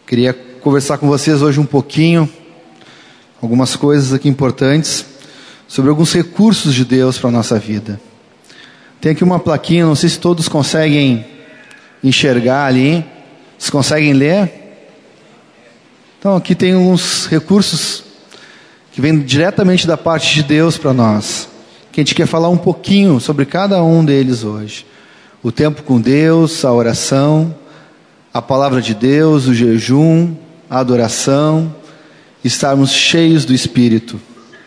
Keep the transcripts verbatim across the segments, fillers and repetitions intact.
Queria conversar com vocês hoje um pouquinho, algumas coisas aqui importantes, sobre alguns recursos de Deus para a nossa vida. Tem aqui uma plaquinha, não sei se todos conseguem enxergar ali. Vocês conseguem ler? Então aqui tem alguns recursos que vêm diretamente da parte de Deus para nós, que a gente quer falar um pouquinho sobre cada um deles hoje. O tempo com Deus, a oração, a palavra de Deus, o jejum, a adoração, estarmos cheios do Espírito.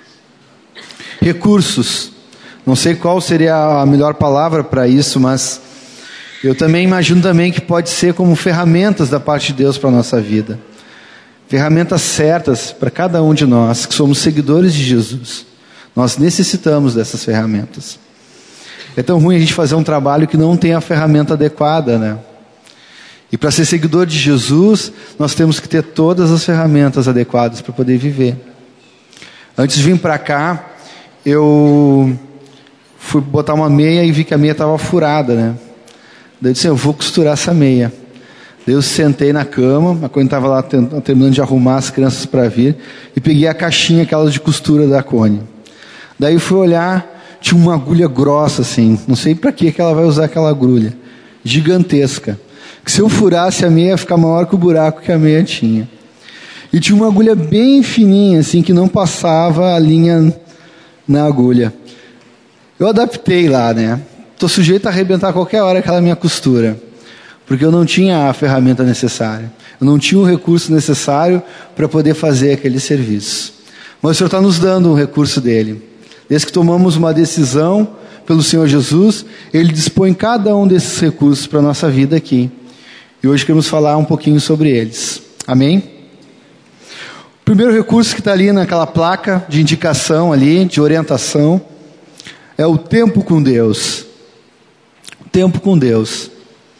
Recursos, não sei qual seria a melhor palavra para isso, mas eu também imagino também que pode ser como ferramentas da parte de Deus para a nossa vida. Ferramentas certas para cada um de nós que somos seguidores de Jesus. Nós necessitamos dessas ferramentas. É tão ruim a gente fazer um trabalho que não tem a ferramenta adequada, né? E para ser seguidor de Jesus, nós temos que ter todas as ferramentas adequadas para poder viver. Antes de vir para cá, eu fui botar uma meia e vi que a meia estava furada, né? Daí eu disse, eu vou costurar essa meia. Daí eu sentei na cama, a Cone estava lá terminando de arrumar as crianças para vir, e peguei a caixinha, aquela de costura da Cone. Daí fui olhar, tinha uma agulha grossa assim, não sei para que ela vai usar aquela agulha, gigantesca, que se eu furasse a meia ia ficar maior que o buraco que a meia tinha. E tinha uma agulha bem fininha assim, que não passava a linha na agulha. Eu adaptei lá, né? Estou sujeito a arrebentar a qualquer hora aquela minha costura, porque eu não tinha a ferramenta necessária, eu não tinha o recurso necessário para poder fazer aquele serviço. Mas o Senhor está nos dando um recurso dele. Desde que tomamos uma decisão pelo Senhor Jesus, Ele dispõe cada um desses recursos para a nossa vida aqui. E hoje queremos falar um pouquinho sobre eles. Amém? O primeiro recurso que está ali naquela placa de indicação ali, de orientação, é o tempo com Deus. O tempo com Deus.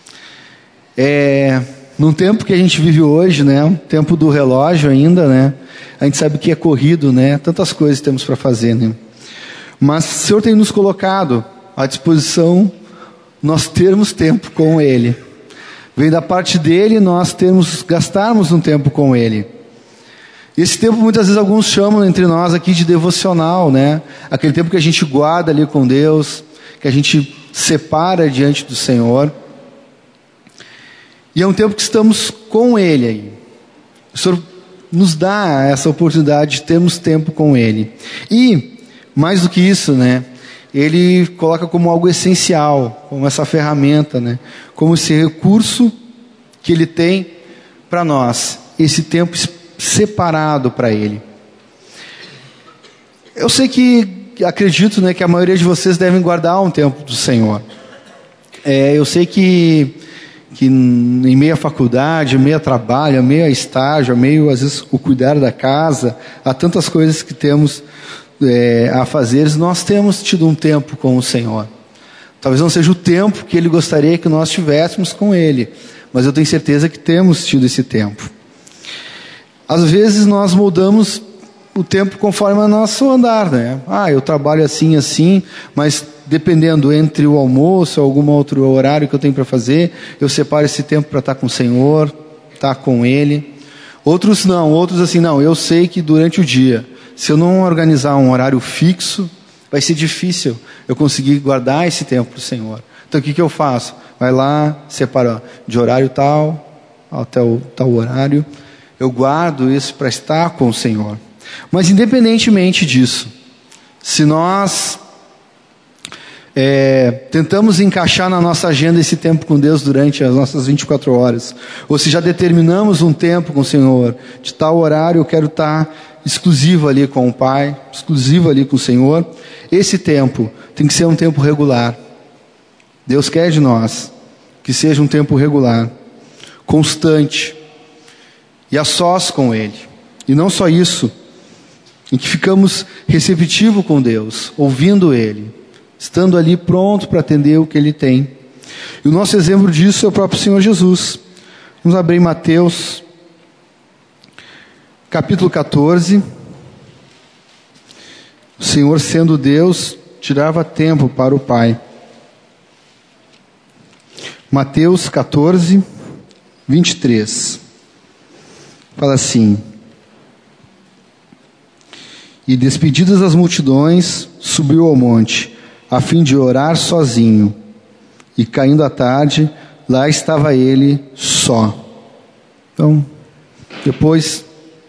É, num tempo que a gente vive hoje, né, um tempo do relógio ainda, né, a gente sabe que é corrido, né, tantas coisas temos para fazer, né, mas o Senhor tem nos colocado à disposição nós termos tempo com Ele. Vem da parte dEle nós termos, gastarmos um tempo com Ele. Esse tempo muitas vezes alguns chamam entre nós aqui de devocional, né, aquele tempo que a gente guarda ali com Deus, que a gente separa diante do Senhor. E é um tempo que estamos com Ele aí. O Senhor nos dá essa oportunidade de termos tempo com Ele. E, mais do que isso, né, Ele coloca como algo essencial, como essa ferramenta, né, como esse recurso que Ele tem para nós, esse tempo separado para Ele. Eu sei que, acredito, né, que a maioria de vocês devem guardar um tempo do Senhor. É, eu sei que que em meio à faculdade, em meio a trabalho, em meio a estágio, em meio, às vezes, o cuidar da casa, há tantas coisas que temos é, a fazer, nós temos tido um tempo com o Senhor. Talvez não seja o tempo que Ele gostaria que nós tivéssemos com Ele, mas eu tenho certeza que temos tido esse tempo. Às vezes nós mudamos o tempo conforme o nosso andar, né? Ah, eu trabalho assim, assim, mas dependendo entre o almoço ou algum outro horário que eu tenho para fazer, eu separo esse tempo para estar com o Senhor, estar com Ele. Outros não, outros assim, não, eu sei que durante o dia, se eu não organizar um horário fixo, vai ser difícil eu conseguir guardar esse tempo para o Senhor. Então o que, que eu faço? Vai lá, separa de horário tal, até o tal horário, eu guardo isso para estar com o Senhor. Mas independentemente disso, se nós é, tentamos encaixar na nossa agenda esse tempo com Deus durante as nossas vinte e quatro horas, ou se já determinamos um tempo com o Senhor, de tal horário eu quero estar exclusivo ali com o Pai, exclusivo ali com o Senhor, esse tempo tem que ser um tempo regular. Deus quer de nós que seja um tempo regular, constante, e a sós com Ele. E não só isso, em que ficamos receptivos com Deus, ouvindo Ele, estando ali pronto para atender o que Ele tem. E o nosso exemplo disso é o próprio Senhor Jesus. Vamos abrir Mateus, capítulo catorze. O Senhor, sendo Deus, tirava tempo para o Pai. Mateus catorze, vinte e três. Fala assim: e despedidas as multidões, subiu ao monte, a fim de orar sozinho. E caindo a tarde, lá estava ele só. Então, depois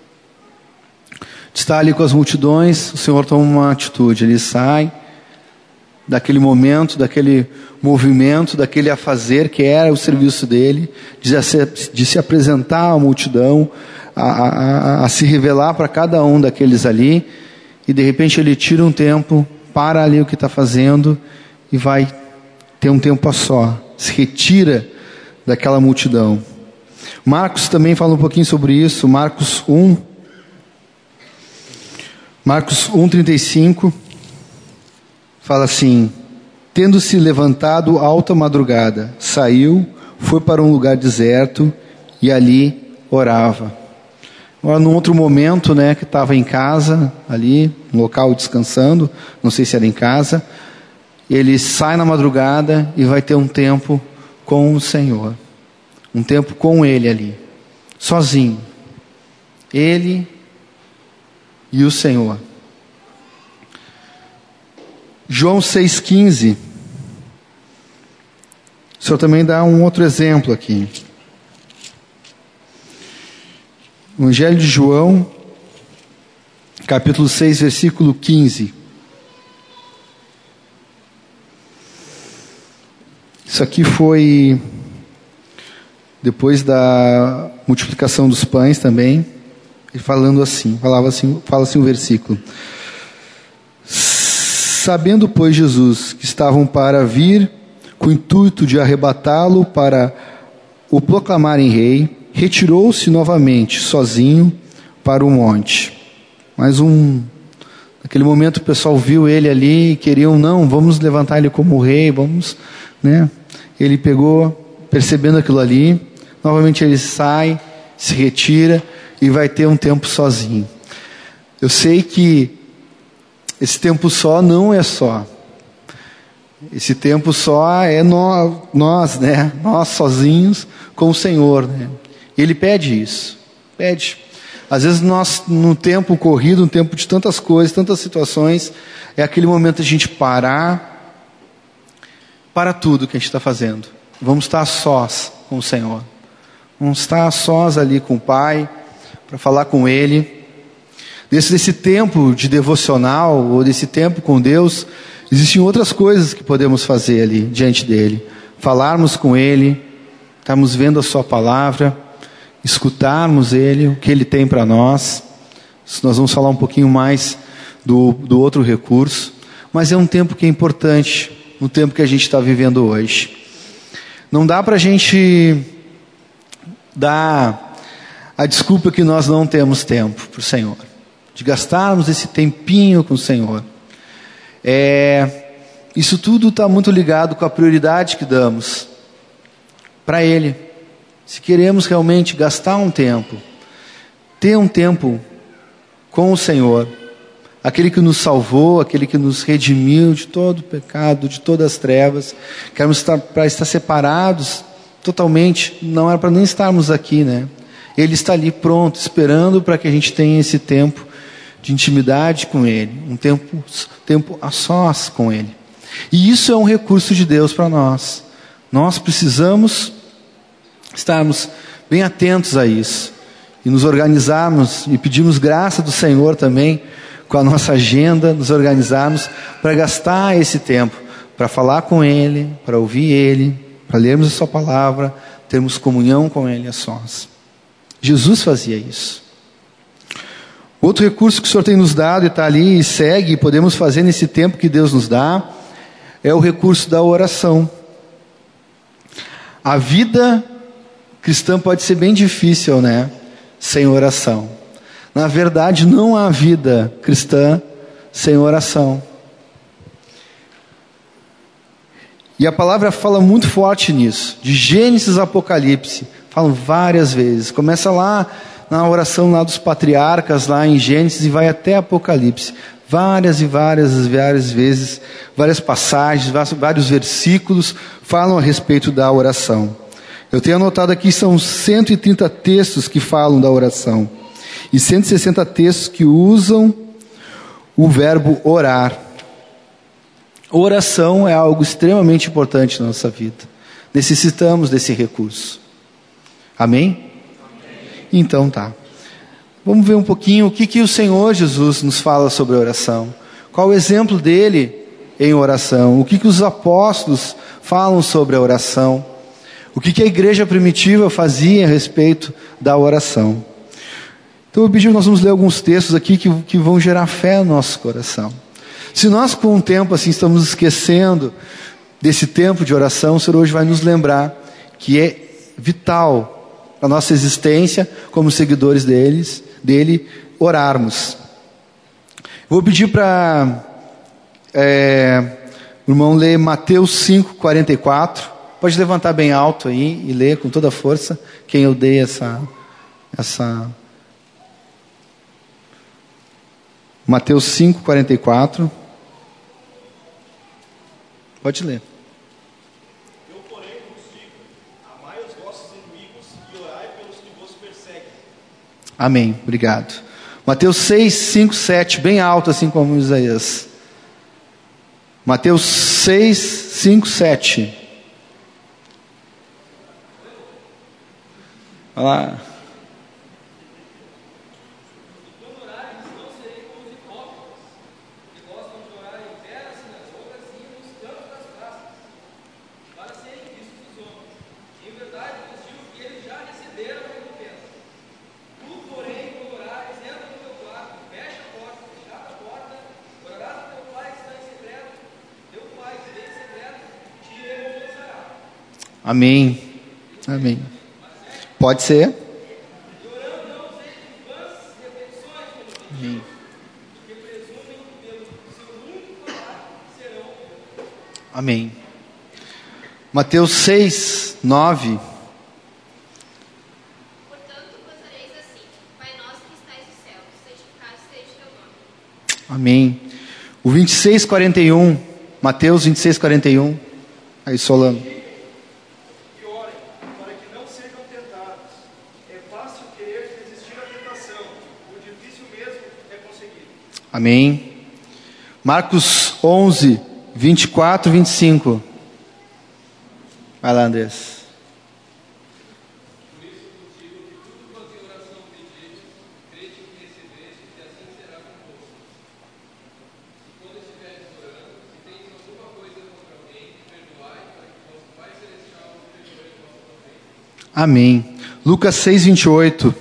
de estar ali com as multidões, o Senhor toma uma atitude. Ele sai daquele momento, daquele movimento, daquele afazer que era o serviço dele, de se, de se apresentar à multidão, a, a, a se revelar para cada um daqueles ali, e de repente ele tira um tempo, para ali o que está fazendo e vai ter um tempo a só, se retira daquela multidão. Marcos também fala um pouquinho sobre isso. Marcos um, Marcos um, trinta e cinco, fala assim: tendo-se levantado alta madrugada, saiu, foi para um lugar deserto e ali orava. Agora, num outro momento, né, que estava em casa, ali, no local descansando, não sei se era em casa, ele sai na madrugada e vai ter um tempo com o Senhor. Um tempo com Ele ali, sozinho. Ele e o Senhor. João seis, quinze. O Senhor também dá um outro exemplo aqui. O Evangelho de João, capítulo seis, versículo quinze. Isso aqui foi depois da multiplicação dos pães também. E falando assim, falava assim, fala assim o versículo: sabendo, pois, Jesus que estavam para vir, com o intuito de arrebatá-lo para o proclamarem rei, retirou-se novamente, sozinho, para o monte. Mais um... Naquele momento o pessoal viu ele ali e queriam, não, vamos levantar ele como rei, vamos, né? Ele pegou, percebendo aquilo ali, novamente ele sai, se retira e vai ter um tempo sozinho. Eu sei que esse tempo só não é só. Esse tempo só é nós, nós, né? Nós sozinhos com o Senhor, né? Ele pede isso, pede. Às vezes nós, no tempo corrido, no tempo de tantas coisas, tantas situações, é aquele momento de a gente parar, para tudo que a gente está fazendo. Vamos estar a sós com o Senhor. Vamos estar a sós ali com o Pai, para falar com Ele. Desse, desse tempo de devocional, ou desse tempo com Deus, existem outras coisas que podemos fazer ali, diante dEle. Falarmos com Ele, estarmos vendo a Sua palavra, escutarmos Ele, o que Ele tem para nós. Nós vamos falar um pouquinho mais do, do outro recurso, mas é um tempo que é importante, no tempo que a gente está vivendo hoje. Não dá para a gente dar a desculpa que nós não temos tempo para o Senhor, de gastarmos esse tempinho com o Senhor. É, isso tudo está muito ligado com a prioridade que damos para Ele. Se queremos realmente gastar um tempo, ter um tempo com o Senhor, aquele que nos salvou, aquele que nos redimiu de todo o pecado, de todas as trevas, queremos estar, para estar separados totalmente, não era para nem estarmos aqui, né? Ele está ali pronto, esperando para que a gente tenha esse tempo de intimidade com Ele, um tempo, tempo a sós com Ele. E isso é um recurso de Deus para nós. Nós precisamos estarmos bem atentos a isso e nos organizarmos e pedirmos graça do Senhor também com a nossa agenda, nos organizarmos para gastar esse tempo, para falar com Ele, para ouvir Ele, para lermos a Sua palavra, termos comunhão com Ele a sós. Jesus fazia isso. Outro recurso que o Senhor tem nos dado e está ali e segue, e podemos fazer nesse tempo que Deus nos dá, é o recurso da oração. A vida cristã pode ser bem difícil, né? Sem oração. Na verdade, não há vida cristã sem oração. E a palavra fala muito forte nisso. De Gênesis a Apocalipse. Falam várias vezes. Começa lá na oração lá dos patriarcas, lá em Gênesis, e vai até Apocalipse. Várias e várias, várias vezes, várias passagens, vários versículos falam a respeito da oração. Eu tenho anotado aqui, são cento e trinta textos que falam da oração. E cento e sessenta textos que usam o verbo orar. Oração é algo extremamente importante na nossa vida. Necessitamos desse recurso. Amém? Então tá. Vamos ver um pouquinho o que, que o Senhor Jesus nos fala sobre a oração. Qual o exemplo dele em oração? O que, que os apóstolos falam sobre a oração? O que, que a igreja primitiva fazia a respeito da oração? Então, o objetivo, nós vamos ler alguns textos aqui que, que vão gerar fé no nosso coração. Se nós, com o tempo, assim, estamos esquecendo desse tempo de oração, o Senhor hoje vai nos lembrar que é vital para a nossa existência, como seguidores deles, dele, orarmos. Vou pedir para é, o irmão ler Mateus cinco, quarenta e quatro. Pode levantar bem alto aí e ler com toda a força. Quem eu dei essa... essa Mateus cinco, quarenta e quatro. Pode ler. Eu, porém, vos digo, amai os vossos inimigos e orai pelos que vos perseguem. Amém, obrigado. Mateus seis, cinco, sete, bem alto assim como Isaías. Mateus seis, cinco, sete. Olha lá. Amém. Amém. Pode ser. Amém. Amém. Mateus seis, nove. Portanto, gozareis assim: Pai nosso que estais no céu, santificado seja o teu nome. Amém. O vinte e seis, quarenta e um. Mateus vinte e seis, quarenta e um. Aí, Solano. Amém. Marcos onze, vinte e quatro, vinte e cinco. Vai lá, Andrés. Por isso vos digo que tudo quanto em oração pedirdes, crede que recebeste, e assim será convosco. E quando estiveres orando, se tendes alguma coisa contra alguém, perdoai, para que vosso Pai Celestial vos perdoe vossas ofensas. Amém. Lucas seis, vinte e oito.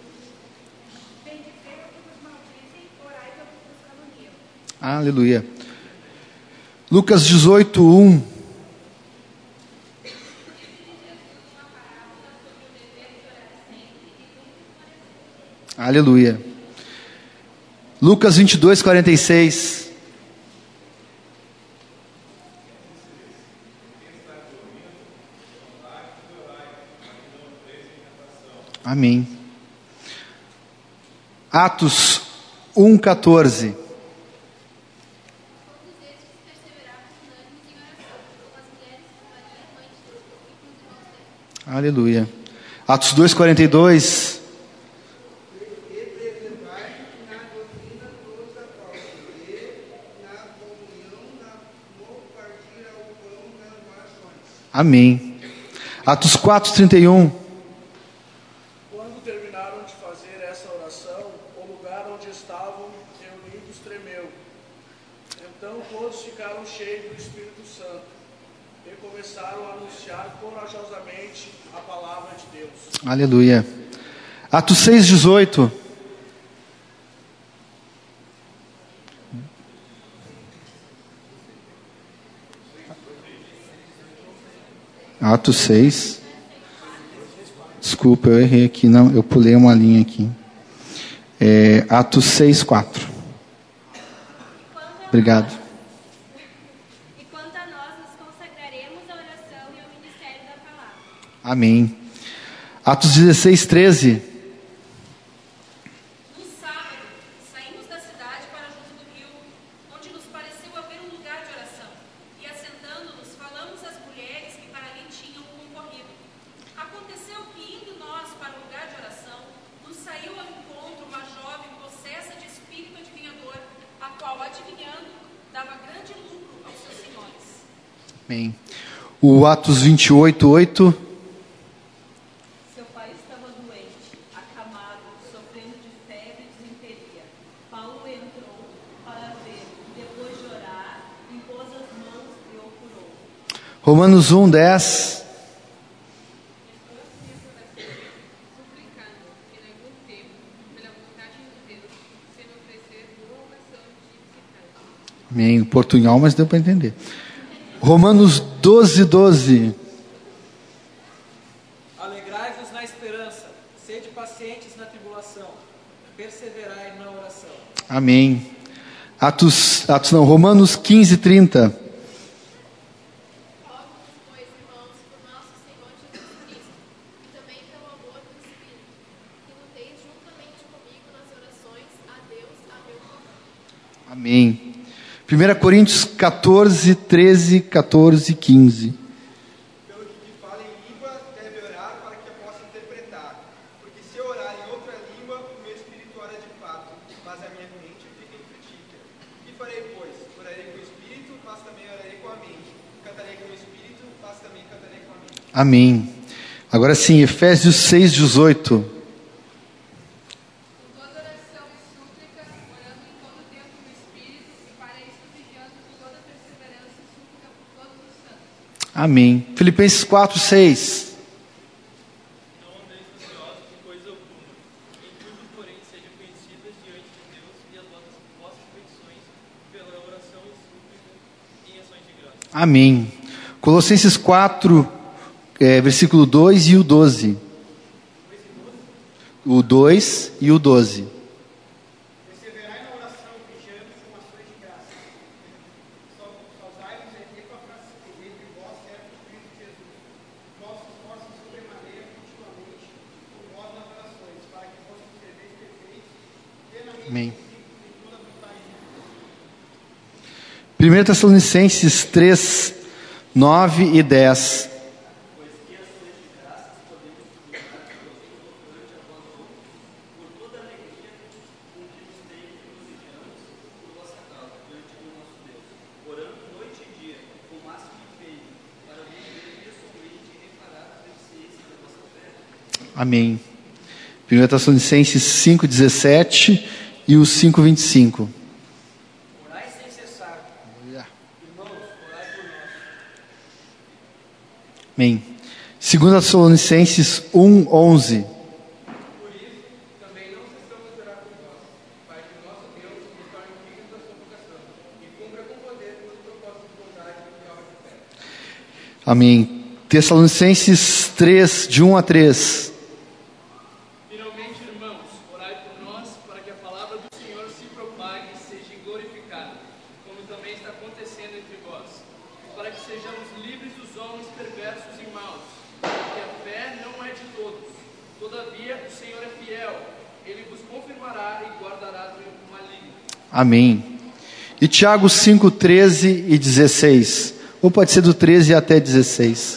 Aleluia. Lucas dezoito, um. Aleluia. Lucas vinte e dois, quarenta e seis. Amém. Atos um, quatorze. Aleluia. Atos dois, quarenta e dois. Amém. Atos quatro, trinta e um. Quando terminaram de fazer essa oração, o lugar onde estavam reunidos tremeu. Então todos ficaram cheios do Espírito Santo e começaram a anunciar corajosamente a palavra de Deus. Aleluia. Atos seis, dezoito. Atos seis. Desculpa, eu errei aqui, não, eu pulei uma linha aqui. É, Atos seis, quatro. Obrigado. E quanto a nós, nos consagraremos à oração e ao ministério da palavra. Amém. Atos dezesseis, treze. No sábado, saímos da cidade para junto do rio, onde nos pareceu haver um lugar de oração. E assentando-nos, falamos às mulheres que para ali tinham concorrido. A Amém. O Atos vinte e oito, oito. Seu pai estava doente, acamado, sofrendo de febre e desinteria. Paulo entrou para ver, depois de orar, impôs as mãos e o curou. Romanos um, dez. Suplicando que, em algum tempo, pela vontade de Deus, se lhe oferecer boa oração de visitante. Amém. Portunhol, mas deu para entender. Romanos doze, doze. Alegrai-vos na esperança, sede pacientes na tribulação, perseverai na oração. Amém. Atos, Atos não, Romanos quinze, trinta. Rogo-vos, pois, irmãos, por nosso Senhor Jesus Cristo, e também pelo amor do Espírito, que luteis juntamente comigo nas orações a Deus a meu favor. Amém. primeira Coríntios quatorze, treze, quatorze, quinze. Pelo que te fala em língua, deve orar para que eu possa interpretar. Porque se eu orar em outra língua, o meu espírito ora de fato, mas a minha mente fica infrutífera. Que farei, pois? Orarei com o espírito, mas também orarei com a mente. Cantarei com o espírito, mas também cantarei com a mente. Amém. Agora sim, Efésios seis, dezoito. Com toda oração e súplica, orando em todo tempo no Espírito, e para isso vigiando com toda perseverança e súplica por todos os santos. Amém. Filipenses quatro, seis. Não andeis ansiosos por coisa alguma. Em tudo, porém, sejam conhecidas diante de Deus e as vossas, vossas petições pela oração e súplica em ações de graça. Amém. Colossenses quatro, é, versículo dois e o doze. O dois e o doze. Perseverai na oração, vigiando com ações de graça. Saudai-vos entre vós, servos de Cristo Jesus. Vossos esforços sobremaneira continuamente por vós nas orações, para que vossos serveis perfeitos, plenamente Amém. em toda a vontade de Deus. primeira Tessalonicenses três, nove e dez. Amém. primeira Tessalonicenses cinco, dezessete e o cinco, vinte e cinco. Orai sem cessar. Irmãos, orai por nós. Amém. segunda Tessalonicenses um, onze. Por isso, também não cessamos de orar por vós, para que o nosso Deus nos torne dignos da sua vocação e cumpra com poder todo o propósito de bondade e obra de fé. Amém. Tessalonicenses três, de um a três. Finalmente, irmãos, orai por nós, para que a palavra do Senhor se propague e seja glorificada, como também está acontecendo entre vós, para que sejamos livres dos homens perversos e maus, porque a fé não é de todos. Todavia, o Senhor é fiel, ele vos confirmará e guardará do maligno. Amém. E Tiago cinco, treze e dezesseis. Ou pode ser do treze até dezesseis.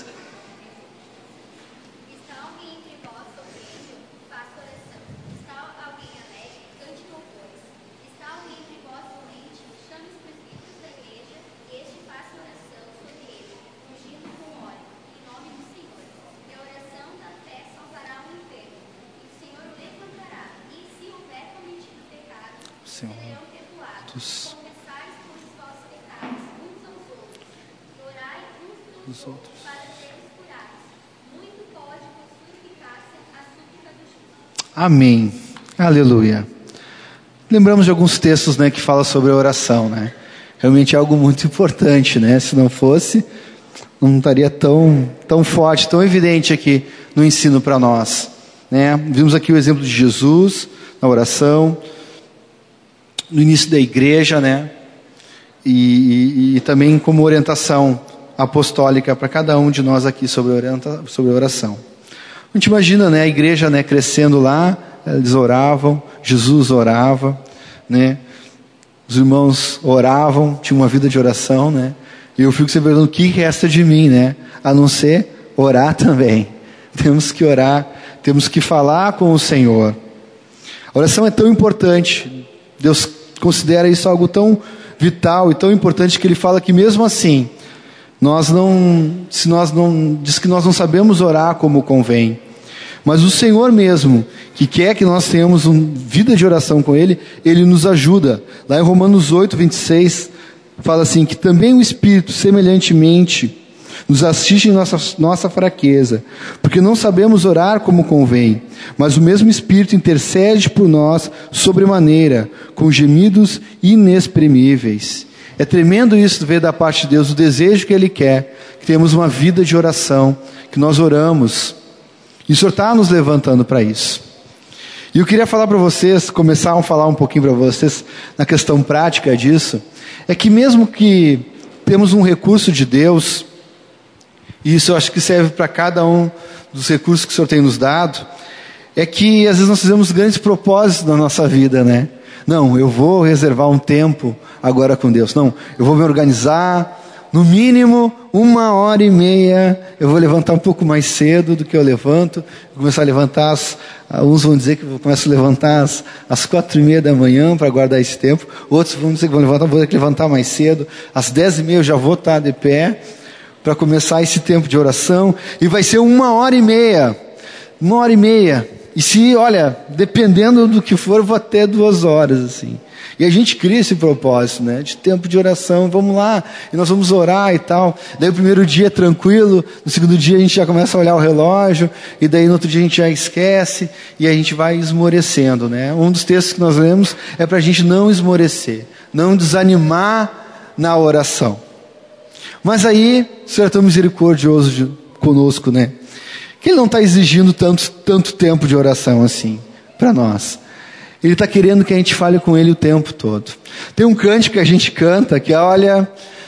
Está alguém entre vós sofrendo? Faça oração. Está alguém alegre? Cante louvores. Está alguém entre vós doente? Chame os presbíteros da igreja e este faça oração sobre ele, ungindo com óleo, em nome do Senhor. E a oração da fé salvará o enfermo, e o Senhor o levantará. E se houver cometido pecado, Senhor, serão perdoados. dos- Confessais por os vossos pecados uns aos outros, e orai uns pelos Dos outros. para sermos curados. Muito pode por sua eficácia a súplica do justo. Amém. Aleluia. Lembramos de alguns textos, né, que falam sobre a oração, né? Realmente é algo muito importante, né? Se não fosse, não estaria tão, tão forte, tão evidente aqui no ensino para nós, né? Vimos aqui o exemplo de Jesus na oração, no início da igreja, né? E, e, e também como orientação apostólica para cada um de nós aqui sobre, orienta, sobre oração. A gente imagina, né, a igreja, né, crescendo lá, eles oravam, Jesus orava, né? Os irmãos oravam, tinham uma vida de oração, né? E eu fico sempre perguntando, o que resta de mim, né? A não ser orar também. Temos que orar, temos que falar com o Senhor. A oração é tão importante, Deus considera isso algo tão vital e tão importante que Ele fala que mesmo assim, nós não, se nós não, diz que nós não sabemos orar como convém. Mas o Senhor mesmo, que quer que nós tenhamos uma vida de oração com Ele, Ele nos ajuda. Lá em Romanos oito, vinte e seis, fala assim, que também o Espírito, semelhantemente, nos assiste em nossa, nossa fraqueza, porque não sabemos orar como convém, mas o mesmo Espírito intercede por nós sobremaneira, com gemidos inexprimíveis. É tremendo isso ver da parte de Deus, o desejo que Ele quer, que tenhamos uma vida de oração, que nós oramos. E o Senhor está nos levantando para isso. E eu queria falar para vocês, começar a falar um pouquinho para vocês, na questão prática disso, é que mesmo que temos um recurso de Deus, e isso eu acho que serve para cada um dos recursos que o Senhor tem nos dado, é que às vezes nós fizemos grandes propósitos na nossa vida, né? Não, eu vou reservar um tempo agora com Deus. Não, eu vou me organizar, no mínimo uma hora e meia, eu vou levantar um pouco mais cedo do que eu levanto, vou começar a levantar, as, uns vão dizer que eu começo a levantar às, às quatro e meia da manhã para guardar esse tempo, outros vão dizer que vão levantar, vou ter que levantar mais cedo, às dez e meia eu já vou estar de pé, para começar esse tempo de oração, e vai ser uma hora e meia, uma hora e meia, e se, olha, dependendo do que for, eu vou até duas horas, assim. E a gente cria esse propósito, né, de tempo de oração, vamos lá, e nós vamos orar e tal. Daí o primeiro dia é tranquilo, no segundo dia a gente já começa a olhar o relógio, e daí no outro dia a gente já esquece, e a gente vai esmorecendo, né. Um dos textos que nós lemos é para a gente não esmorecer, não desanimar na oração. Mas aí, o Senhor é tão misericordioso de, conosco, né, que Ele não está exigindo tanto, tanto tempo de oração assim, para nós. Ele está querendo que a gente fale com Ele o tempo todo. Tem um cântico que a gente canta, que olha,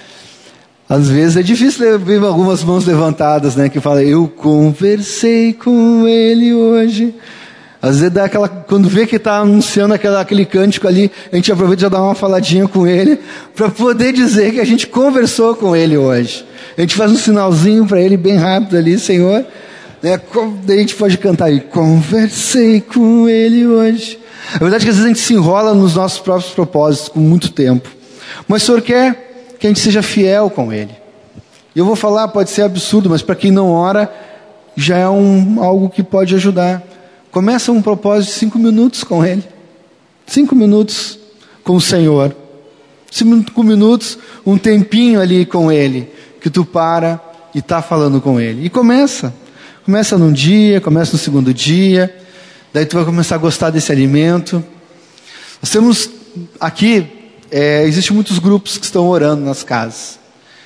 às vezes é difícil ver algumas mãos levantadas, né, que fala, eu conversei com Ele hoje. Às vezes dá aquela, quando vê que está anunciando aquela, aquele cântico ali, a gente aproveita e já dá uma faladinha com Ele, para poder dizer que a gente conversou com Ele hoje. A gente faz um sinalzinho para Ele bem rápido ali, Senhor, né, daí a gente pode cantar aí, conversei com Ele hoje. A verdade é que às vezes a gente se enrola nos nossos próprios propósitos com muito tempo. Mas o Senhor quer que a gente seja fiel com Ele. E eu vou falar, pode ser absurdo, mas para quem não ora, já é um, algo que pode ajudar. Começa um propósito de cinco minutos com Ele. Cinco minutos com o Senhor. Cinco minutos, um tempinho ali com Ele, que tu para e está falando com Ele. E começa. Começa num dia, começa no segundo dia. Daí tu vai começar a gostar desse alimento. Nós temos aqui, é, existem muitos grupos que estão orando nas casas.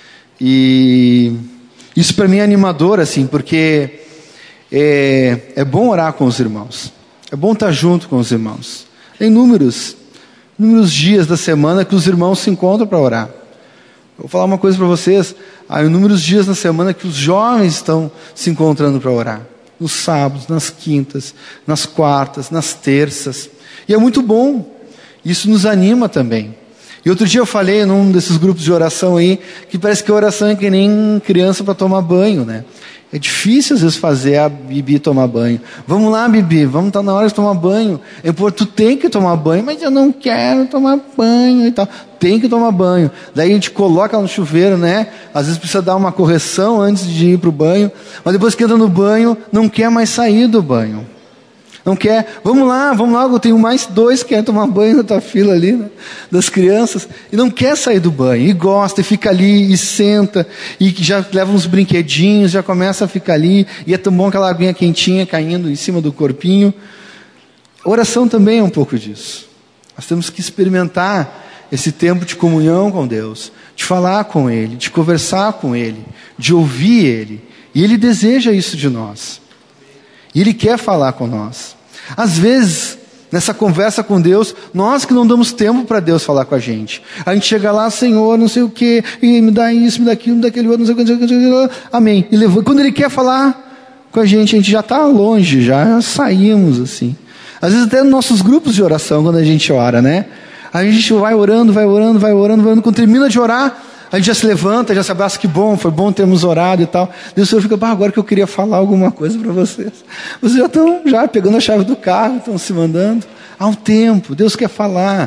E isso para mim é animador, assim, porque é, é bom orar com os irmãos. É bom estar junto com os irmãos. Tem inúmeros, inúmeros dias da semana que os irmãos se encontram para orar. Vou falar uma coisa para vocês. Há inúmeros dias na semana que os jovens estão se encontrando para orar. Nos sábados, nas quintas, nas quartas, nas terças. E é muito bom. Isso nos anima também. E outro dia eu falei num desses grupos de oração aí, que parece que a oração é que nem criança para tomar banho, né? É difícil às vezes fazer a Bibi tomar banho. Vamos lá, Bibi, vamos estar na hora de tomar banho. É, pô, tu tem que tomar banho, mas eu não quero tomar banho e tal. Tem que tomar banho. Daí a gente coloca ela no chuveiro, né? Às vezes precisa dar uma correção antes de ir para o banho. Mas depois que entra no banho, não quer mais sair do banho. Não quer, vamos lá, vamos lá, eu tenho mais dois que querem tomar banho na tua fila ali, né, das crianças, e não quer sair do banho, e gosta, e fica ali, e senta, e já leva uns brinquedinhos, já começa a ficar ali, e é tão bom aquela aguinha quentinha caindo em cima do corpinho. A oração também é um pouco disso. Nós temos que experimentar esse tempo de comunhão com Deus, de falar com Ele, de conversar com Ele, de ouvir Ele, e Ele deseja isso de nós. E Ele quer falar com nós. Às vezes, nessa conversa com Deus, nós que não damos tempo para Deus falar com a gente. A gente chega lá, Senhor, não sei o que, e me dá isso, me dá aquilo, me dá aquele outro, não sei o que, não sei o que, amém. E levou. Quando Ele quer falar com a gente, a gente já está longe, já saímos assim. Às vezes até nos nossos grupos de oração, quando a gente ora, né? A gente vai orando, vai orando, vai orando, vai orando. Quando termina de orar, a gente já se levanta, já se abraça, que bom, foi bom termos orado e tal. Deus, o Senhor fica, bah, agora que eu queria falar alguma coisa para vocês. Vocês já estão já pegando a chave do carro, estão se mandando. Há um tempo, Deus quer falar.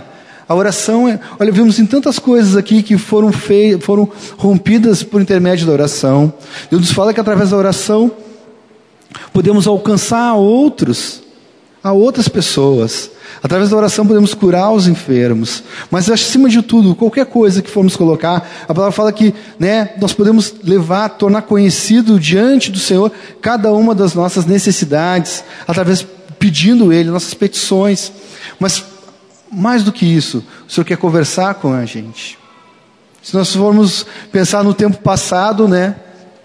A oração é... Olha, vimos em tantas coisas aqui que foram, fei, foram rompidas por intermédio da oração. Deus nos fala que através da oração podemos alcançar a outros, a outras pessoas. Através da oração podemos curar os enfermos. Mas acima de tudo, qualquer coisa que formos colocar, a palavra fala que, né, nós podemos levar, tornar conhecido diante do Senhor cada uma das nossas necessidades, através, pedindo Ele, nossas petições. Mas mais do que isso, o Senhor quer conversar com a gente. Se nós formos pensar no tempo passado, né,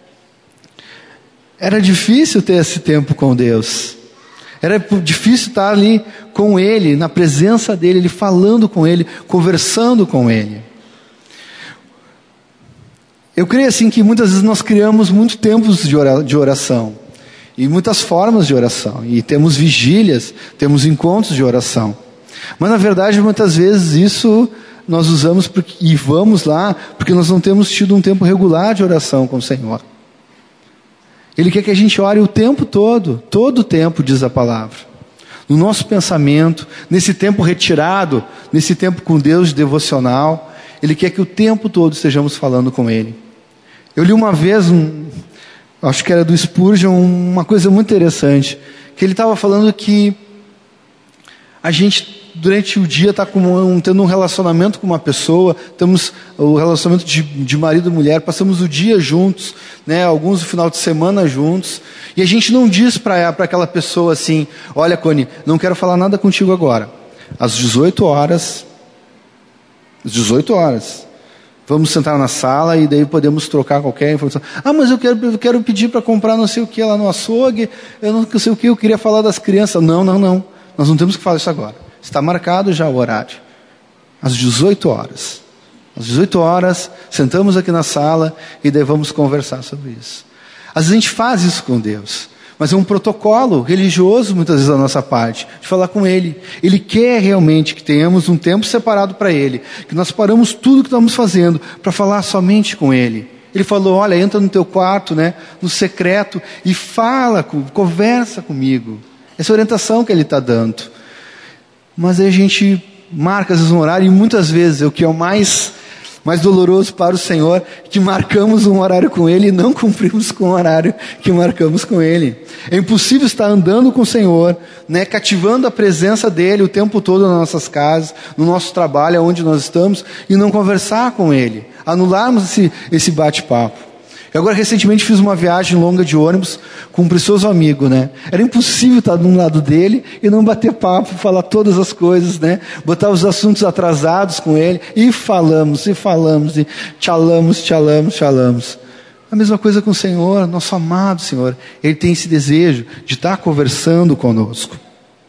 era difícil ter esse tempo com Deus. Era difícil estar ali com Ele, na presença dEle, Ele falando com Ele, conversando com Ele. Eu creio assim que muitas vezes nós criamos muitos tempos de oração, e muitas formas de oração, e temos vigílias, temos encontros de oração. Mas na verdade muitas vezes isso nós usamos porque, e vamos lá, porque nós não temos tido um tempo regular de oração com o Senhor. Ele quer que a gente ore o tempo todo, todo o tempo, diz a palavra. No nosso pensamento, nesse tempo retirado, nesse tempo com Deus devocional, Ele quer que o tempo todo estejamos falando com Ele. Eu li uma vez, um, acho que era do Spurgeon, uma coisa muito interessante, que ele estava falando que a gente, durante o dia, está um, tendo um relacionamento com uma pessoa, temos o relacionamento de, de marido e mulher, passamos o dia juntos, né, alguns no final de semana juntos, e a gente não diz para aquela pessoa assim: olha, Cone, não quero falar nada contigo agora, às dezoito horas, às dezoito horas, vamos sentar na sala e daí podemos trocar qualquer informação. Ah, mas eu quero, eu quero pedir para comprar não sei o que lá no açougue, eu não sei o que, eu queria falar das crianças. Não, não, não, nós não temos que falar isso agora. Está marcado já o horário, às dezoito horas. Às dezoito horas, sentamos aqui na sala e daí vamos conversar sobre isso. Às vezes a gente faz isso com Deus, mas é um protocolo religioso, muitas vezes da nossa parte, de falar com Ele. Ele quer realmente que tenhamos um tempo separado para Ele, que nós paramos tudo que estamos fazendo para falar somente com Ele. Ele falou: olha, entra no teu quarto, né, no secreto, e fala, conversa comigo. Essa é a orientação que Ele está dando. Mas aí a gente marca às vezes um horário, e muitas vezes o que é o mais, mais doloroso para o Senhor, que marcamos um horário com Ele e não cumprimos com o horário que marcamos com Ele. É impossível estar andando com o Senhor, né, cativando a presença dEle o tempo todo nas nossas casas, no nosso trabalho, onde nós estamos, e não conversar com Ele, anularmos esse, esse bate-papo. Eu agora recentemente fiz uma viagem longa de ônibus com um precioso amigo, né? Era impossível estar de um lado dele e não bater papo, falar todas as coisas, né? Botar os assuntos atrasados com ele, e falamos, e falamos, e tchalamos, tchalamos, tchalamos. A mesma coisa com o Senhor, nosso amado Senhor. Ele tem esse desejo de estar conversando conosco.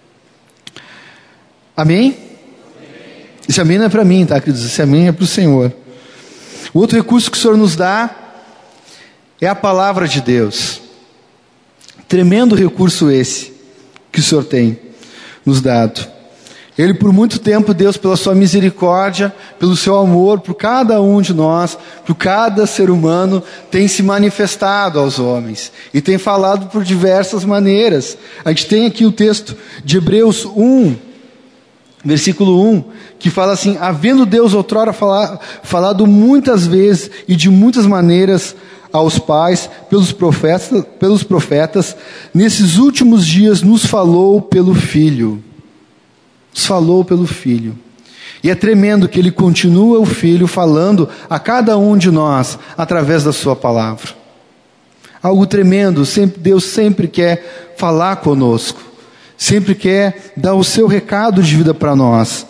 Amém? Esse amém não é para mim, tá, queridos? Esse amém é para o Senhor. O outro recurso que o Senhor nos dá é a palavra de Deus. Tremendo recurso esse que o Senhor tem nos dado. Ele, por muito tempo, Deus, pela sua misericórdia, pelo seu amor por cada um de nós, por cada ser humano, tem se manifestado aos homens e tem falado por diversas maneiras. A gente tem aqui o texto de Hebreus um, versículo um, que fala assim: havendo Deus outrora falar, falado muitas vezes e de muitas maneiras aos pais, pelos profetas, pelos profetas, nesses últimos dias nos falou pelo Filho. Nos falou pelo Filho. E é tremendo que Ele continua, o Filho, falando a cada um de nós, através da sua palavra. Algo tremendo, sempre, Deus sempre quer falar conosco, sempre quer dar o seu recado de vida para nós.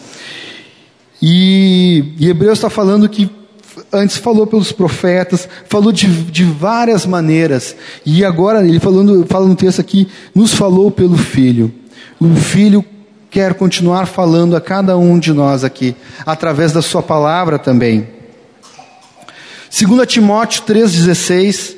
E, e Hebreus está falando que antes falou pelos profetas, falou de, de várias maneiras, e agora ele falando, fala no texto aqui, nos falou pelo Filho. O Filho quer continuar falando a cada um de nós aqui, através da sua palavra também. Segundo Timóteo três, dezesseis,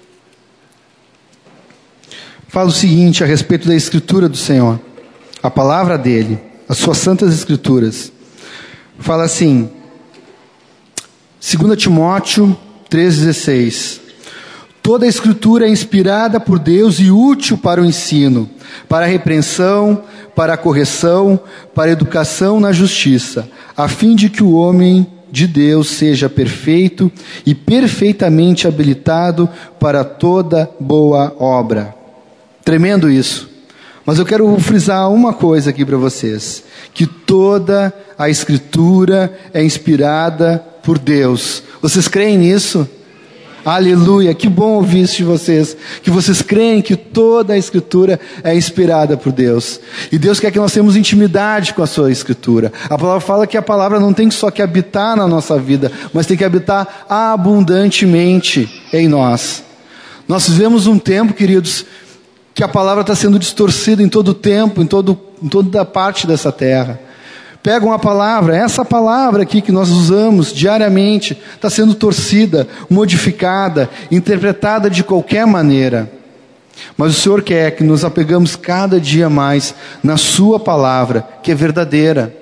fala o seguinte a respeito da Escritura do Senhor, a palavra dele, as suas santas Escrituras. Fala assim, Segundo Timóteo três, dezesseis. Toda a Escritura é inspirada por Deus e útil para o ensino, para a repreensão, para a correção, para a educação na justiça, a fim de que o homem de Deus seja perfeito e perfeitamente habilitado para toda boa obra. Tremendo isso. Mas eu quero frisar uma coisa aqui para vocês, que toda a Escritura é inspirada por Deus. Vocês creem nisso? Aleluia, que bom ouvir isso de vocês, que vocês creem que toda a Escritura é inspirada por Deus, e Deus quer que nós tenhamos intimidade com a sua Escritura. A palavra fala que a palavra não tem só que habitar na nossa vida, mas tem que habitar abundantemente em nós. Nós vivemos um tempo, queridos, que a palavra está sendo distorcida em todo o tempo, em, todo, em toda parte dessa terra. Pegam a palavra, essa palavra aqui que nós usamos diariamente, está sendo torcida, modificada, interpretada de qualquer maneira. Mas o Senhor quer que nos apegamos cada dia mais na sua palavra, que é verdadeira.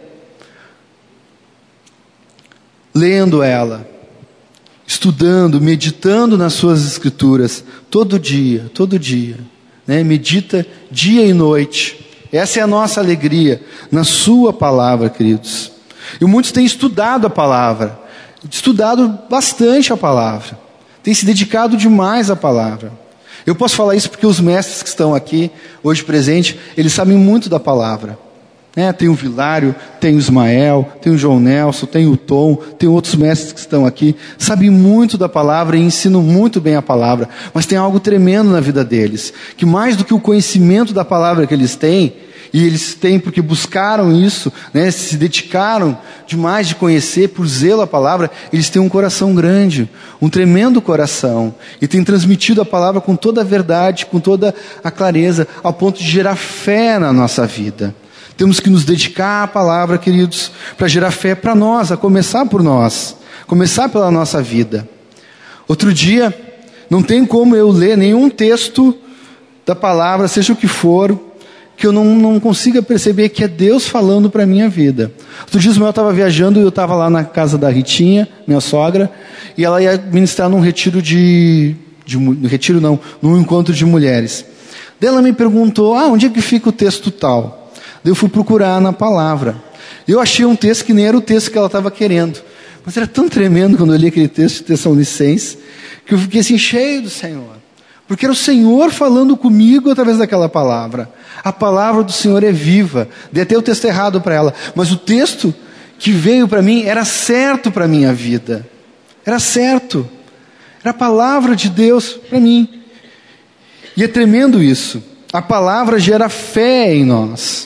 Lendo ela, estudando, meditando nas suas escrituras, todo dia, todo dia, né? Medita dia e noite. Essa é a nossa alegria, na sua palavra, queridos. E muitos têm estudado a palavra, estudado bastante a palavra, têm se dedicado demais à palavra. Eu posso falar isso porque os mestres que estão aqui, hoje presentes, eles sabem muito da palavra. É, tem o Vilário, tem o Ismael, tem o João Nelson, tem o Tom, tem outros mestres que estão aqui, sabem muito da palavra e ensinam muito bem a palavra, mas tem algo tremendo na vida deles, que mais do que o conhecimento da palavra que eles têm, e eles têm porque buscaram isso, né, se dedicaram demais de conhecer, por zelo a palavra, eles têm um coração grande, um tremendo coração, e têm transmitido a palavra com toda a verdade, com toda a clareza, ao ponto de gerar fé na nossa vida. Temos que nos dedicar à palavra, queridos, para gerar fé para nós, a começar por nós, começar pela nossa vida. Outro dia, não tem como eu ler nenhum texto da palavra, seja o que for, que eu não, não consiga perceber que é Deus falando para a minha vida. Outro dia, eu estava viajando e eu estava lá na casa da Ritinha, minha sogra, e ela ia ministrar num retiro de... de no retiro não, num encontro de mulheres. Daí ela me perguntou, ah, onde é que fica o texto tal? Daí eu fui procurar na palavra. Eu achei um texto que nem era o texto que ela estava querendo. Mas era tão tremendo quando eu li aquele texto de Tessalonicenses, que eu fiquei assim cheio do Senhor. Porque era o Senhor falando comigo através daquela palavra. A palavra do Senhor é viva. Dei até o texto errado para ela. Mas o texto que veio para mim era certo para a minha vida. Era certo. Era a palavra de Deus para mim. E é tremendo isso. A palavra gera fé em nós.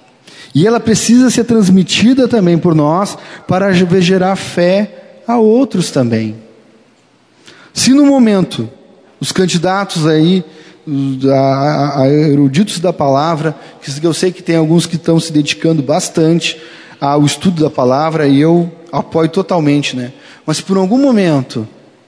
E ela precisa ser transmitida também por nós para gerar fé a outros também. Se no momento os candidatos aí, a, a, a eruditos da palavra, que eu sei que tem alguns que estão se dedicando bastante ao estudo da palavra, e eu apoio totalmente, né? Mas por algum momento,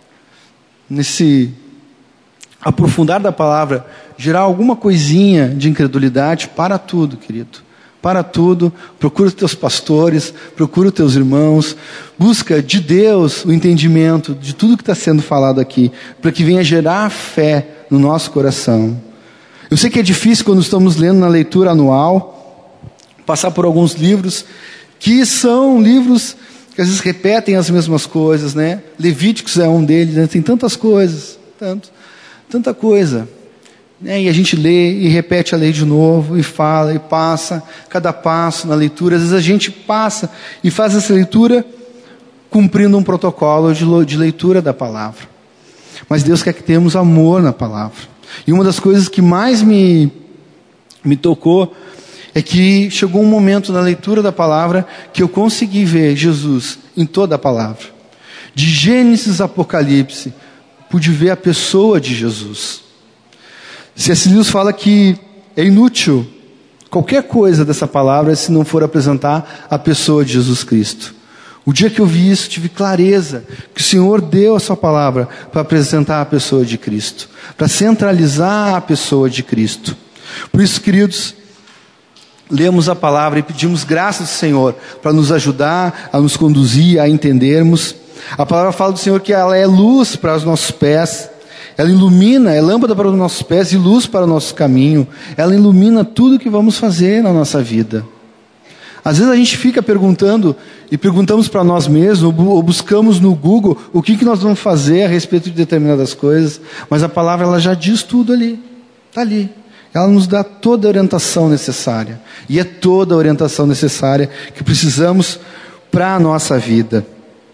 nesse aprofundar da palavra, gerar alguma coisinha de incredulidade, para tudo, querido. Para tudo, procura os teus pastores, procura os teus irmãos, busca de Deus o entendimento de tudo que está sendo falado aqui, para que venha gerar fé no nosso coração. Eu sei que é difícil quando estamos lendo na leitura anual, passar por alguns livros, que são livros que às vezes repetem as mesmas coisas, né? Levíticos é um deles, né? Tem tantas coisas, tanto, tanta coisa. E a gente lê e repete a lei de novo, e fala, e passa, cada passo na leitura. Às vezes a gente passa e faz essa leitura cumprindo um protocolo de leitura da palavra. Mas Deus quer que tenhamos amor na palavra. E uma das coisas que mais me, me tocou é que chegou um momento na leitura da palavra que eu consegui ver Jesus em toda a palavra. De Gênesis a Apocalipse, pude ver a pessoa de Jesus. C S Lewis fala que é inútil qualquer coisa dessa palavra se não for apresentar a pessoa de Jesus Cristo. O dia que eu vi isso, tive clareza que o Senhor deu a sua palavra para apresentar a pessoa de Cristo, para centralizar a pessoa de Cristo. Por isso, queridos, lemos a palavra e pedimos graças do Senhor para nos ajudar, a nos conduzir, a entendermos. A palavra fala do Senhor que ela é luz para os nossos pés ela ilumina, é lâmpada para os nossos pés e luz para o nosso caminho. Ela ilumina tudo que vamos fazer na nossa vida. Às vezes a gente fica perguntando, e perguntamos para nós mesmos, ou buscamos no Google, o que, que nós vamos fazer a respeito de determinadas coisas, mas a palavra ela já diz tudo ali, está ali. Ela nos dá toda a orientação necessária, e é toda a orientação necessária que precisamos para a nossa vida.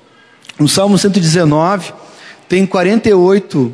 No Salmo cento e dezenove, tem quarenta e oito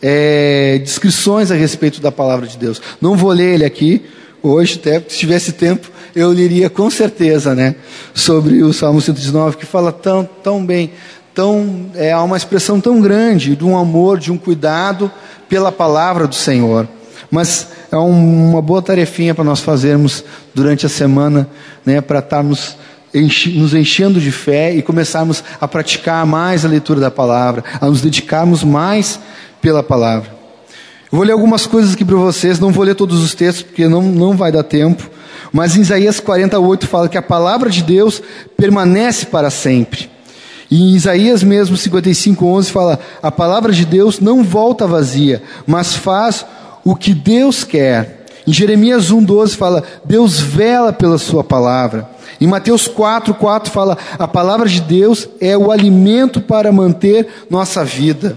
é, descrições a respeito da palavra de Deus. Não vou ler ele aqui hoje, até, se tivesse tempo, eu leria com certeza, né, sobre o Salmo cento e dezenove, que fala tão, tão bem, tão, é, há uma expressão tão grande de um amor, de um cuidado pela palavra do Senhor. Mas é um, uma boa tarefinha para nós fazermos durante a semana, né, para estarmos enche, nos enchendo de fé e começarmos a praticar mais a leitura da palavra, a nos dedicarmos mais pela palavra. Eu vou ler algumas coisas aqui para vocês, não vou ler todos os textos porque não, não vai dar tempo, mas em Isaías quarenta e oito fala que a palavra de Deus permanece para sempre. E em Isaías mesmo cinquenta e cinco, onze fala, a palavra de Deus não volta vazia, mas faz o que Deus quer. Em Jeremias um, doze fala, Deus vela pela sua palavra. Em Mateus quatro, quatro fala, a palavra de Deus é o alimento para manter nossa vida.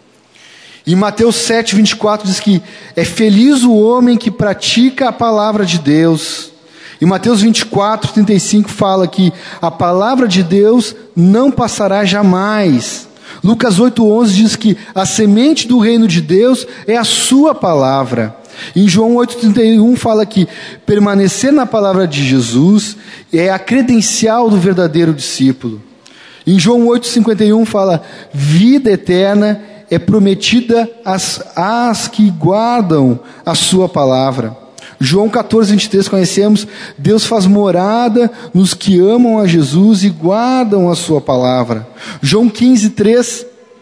Em Mateus sete, vinte e quatro diz que é feliz o homem que pratica a palavra de Deus. Em Mateus vinte e quatro, trinta e cinco fala que a palavra de Deus não passará jamais. Lucas oito, onze diz que a semente do reino de Deus é a sua palavra. Em João oito, trinta e um fala que permanecer na palavra de Jesus é a credencial do verdadeiro discípulo. Em João oito, cinquenta e um fala, vida eterna é prometida às, às que guardam a sua palavra. João quatorze, vinte e três, conhecemos, Deus faz morada nos que amam a Jesus e guardam a sua palavra. João quinze, três,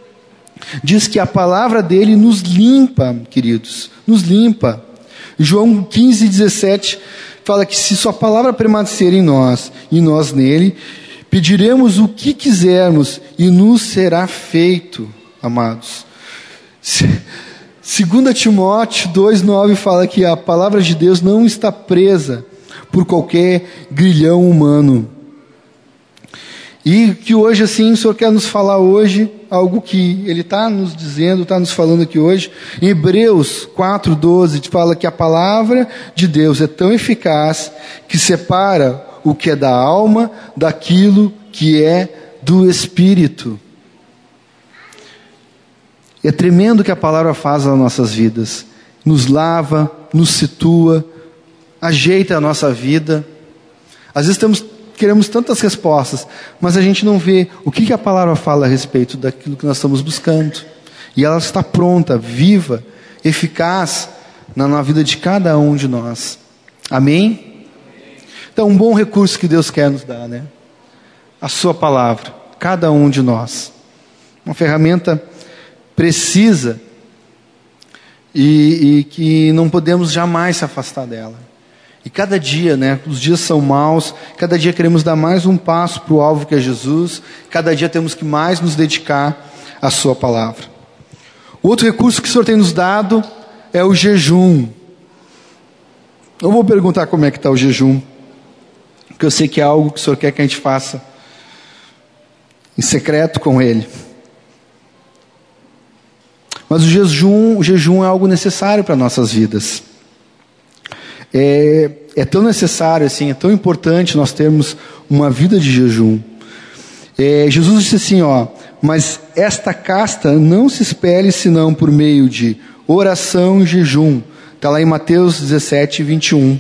diz que a palavra dele nos limpa, queridos, nos limpa. João quinze, dezessete, fala que se sua palavra permanecer em nós, e nós nele, pediremos o que quisermos e nos será feito, amados. Segunda Timóteo dois, nove fala que a palavra de Deus não está presa por qualquer grilhão humano. E que hoje assim o Senhor quer nos falar hoje algo que Ele está nos dizendo, está nos falando aqui hoje. Em Hebreus quatro, doze fala que a palavra de Deus é tão eficaz que separa o que é da alma daquilo que é do Espírito. É tremendo o que a palavra faz nas nossas vidas. Nos lava, nos situa, ajeita a nossa vida. Às vezes temos, queremos tantas respostas, mas a gente não vê o que, que a palavra fala a respeito daquilo que nós estamos buscando. E ela está pronta, viva, eficaz na, na vida de cada um de nós. Amém? Então, um bom recurso que Deus quer nos dar, né? A sua palavra, cada um de nós. Uma ferramenta precisa e, e que não podemos jamais se afastar dela. E cada dia, né, os dias são maus, cada dia queremos dar mais um passo para o alvo que é Jesus, cada dia temos que mais nos dedicar à sua palavra. O outro recurso que o Senhor tem nos dado é o jejum. Eu vou perguntar como é que está o jejum, porque eu sei que é algo que o Senhor quer que a gente faça em secreto com Ele. Mas o jejum, o jejum é algo necessário para nossas vidas. É, é tão necessário, assim, é tão importante nós termos uma vida de jejum. É, Jesus disse assim, ó, mas esta casta não se espere senão por meio de oração e jejum. Está lá em Mateus dezessete, vinte e um.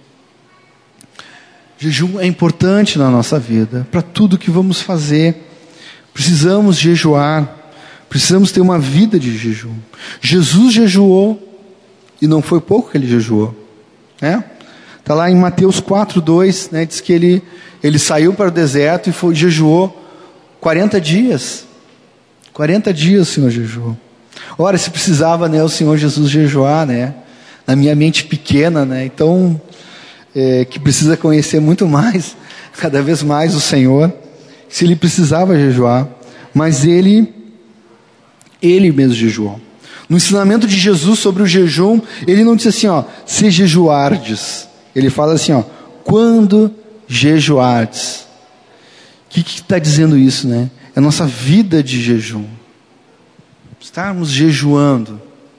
Jejum é importante na nossa vida, para tudo que vamos fazer. Precisamos jejuar. Precisamos ter uma vida de jejum. Jesus jejuou, e não foi pouco que ele jejuou. Né? Está lá em Mateus quatro, dois, né? Diz que ele, ele saiu para o deserto e foi, jejuou quarenta dias. quarenta dias o Senhor jejuou. Ora, se precisava, né, o Senhor Jesus jejuar, né? Na minha mente pequena, né? Então, é, que precisa conhecer muito mais, cada vez mais o Senhor, se ele precisava jejuar, mas ele... Ele mesmo jejuou. No ensinamento de Jesus sobre o jejum, ele não diz assim, ó, se jejuardes. Ele fala assim, ó, quando jejuardes. O que está dizendo isso, né? É a nossa vida de jejum. Estarmos jejuando.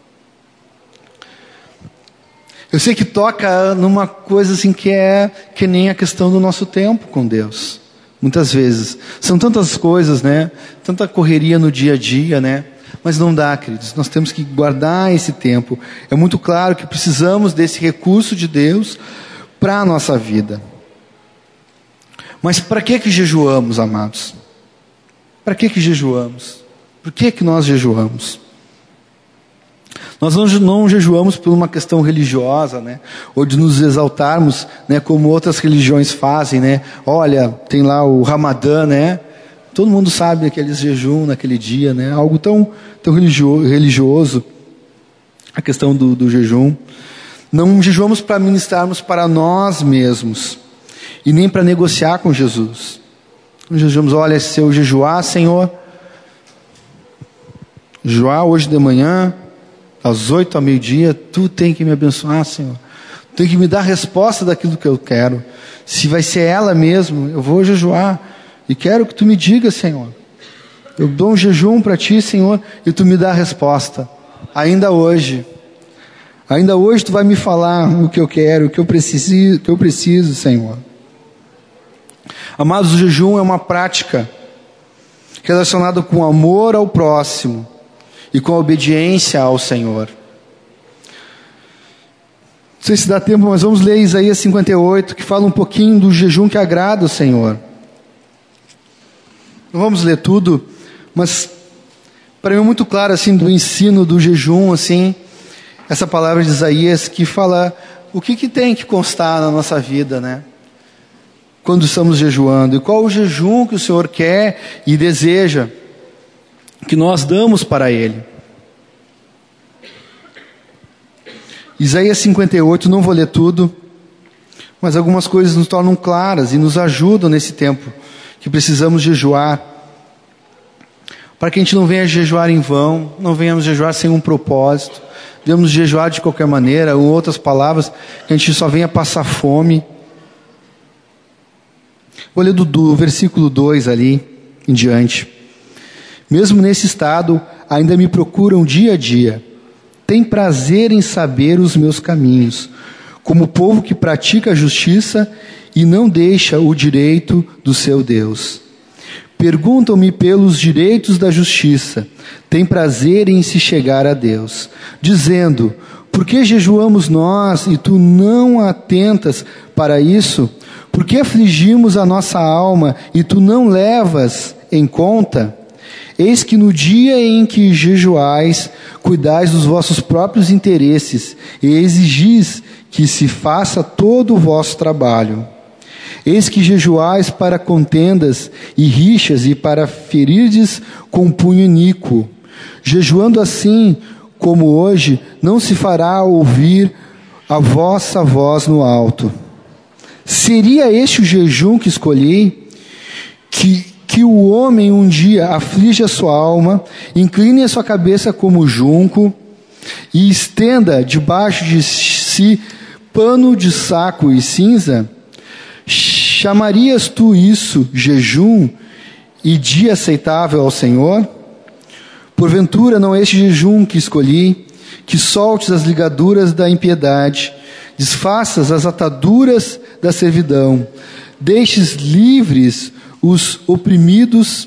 Eu sei que toca numa coisa assim que é que nem a questão do nosso tempo com Deus. Muitas vezes. São tantas coisas, né? Tanta correria no dia a dia, né? Mas não dá, queridos. Nós temos que guardar esse tempo. É muito claro que precisamos desse recurso de Deus para a nossa vida. Mas para que que jejuamos, amados? Para que que jejuamos? Por que que nós jejuamos? Nós não, não jejuamos por uma questão religiosa, né? Ou de nos exaltarmos, né? Como outras religiões fazem, né? Olha, tem lá o Ramadã, né? Todo mundo sabe aqueles jejum naquele dia, né? Algo tão, tão religio, religioso, a questão do, do jejum. Não jejuamos para ministrarmos para nós mesmos, e nem para negociar com Jesus. Não jejuamos, olha, se eu jejuar, Senhor, jejuar hoje de manhã, às oito ao meio-dia, Tu tem que me abençoar, Senhor. Tu tem que me dar a resposta daquilo que eu quero. Se vai ser ela mesmo, eu vou jejuar. E quero que Tu me diga, Senhor. Eu dou um jejum para Ti, Senhor, e Tu me dá a resposta. Ainda hoje. Ainda hoje Tu vai me falar o que eu quero, o que eu preciso, o que eu preciso, Senhor. Amados, o jejum é uma prática relacionada com o amor ao próximo e com a obediência ao Senhor. Não sei se dá tempo, mas vamos ler Isaías cinquenta e oito, que fala um pouquinho do jejum que agrada o Senhor. Não vamos ler tudo, mas para mim é muito claro assim do ensino do jejum, assim, essa palavra de Isaías que fala o que, que tem que constar na nossa vida, né? Quando estamos jejuando, e qual o jejum que o Senhor quer e deseja que nós damos para Ele. Isaías cinquenta e oito, não vou ler tudo, mas algumas coisas nos tornam claras e nos ajudam nesse tempo que precisamos jejuar, para que a gente não venha jejuar em vão, não venhamos jejuar sem um propósito, devemos jejuar de qualquer maneira, ou outras palavras, que a gente só venha passar fome. Vou ler do, do versículo dois ali em diante. Mesmo nesse estado, ainda me procuram dia a dia. Tem prazer em saber os meus caminhos, como o povo que pratica a justiça e não deixa o direito do seu Deus. Perguntam-me pelos direitos da justiça. Tem prazer em se chegar a Deus, dizendo: por que jejuamos nós e tu não atentas para isso? Por que afligimos a nossa alma e tu não levas em conta? Eis que no dia em que jejuais, cuidais dos vossos próprios interesses e exigis que se faça todo o vosso trabalho. Eis que jejuais para contendas e rixas e para ferirdes com punho iníquo. Jejuando assim, como hoje, não se fará ouvir a vossa voz no alto. Seria este o jejum que escolhi? Que, que o homem um dia aflige a sua alma, incline a sua cabeça como junco, e estenda debaixo de si pano de saco e cinza? Chamarias tu isso jejum e dia aceitável ao Senhor? Porventura não é este jejum que escolhi, que soltes as ligaduras da impiedade, desfaças as ataduras da servidão, deixes livres os oprimidos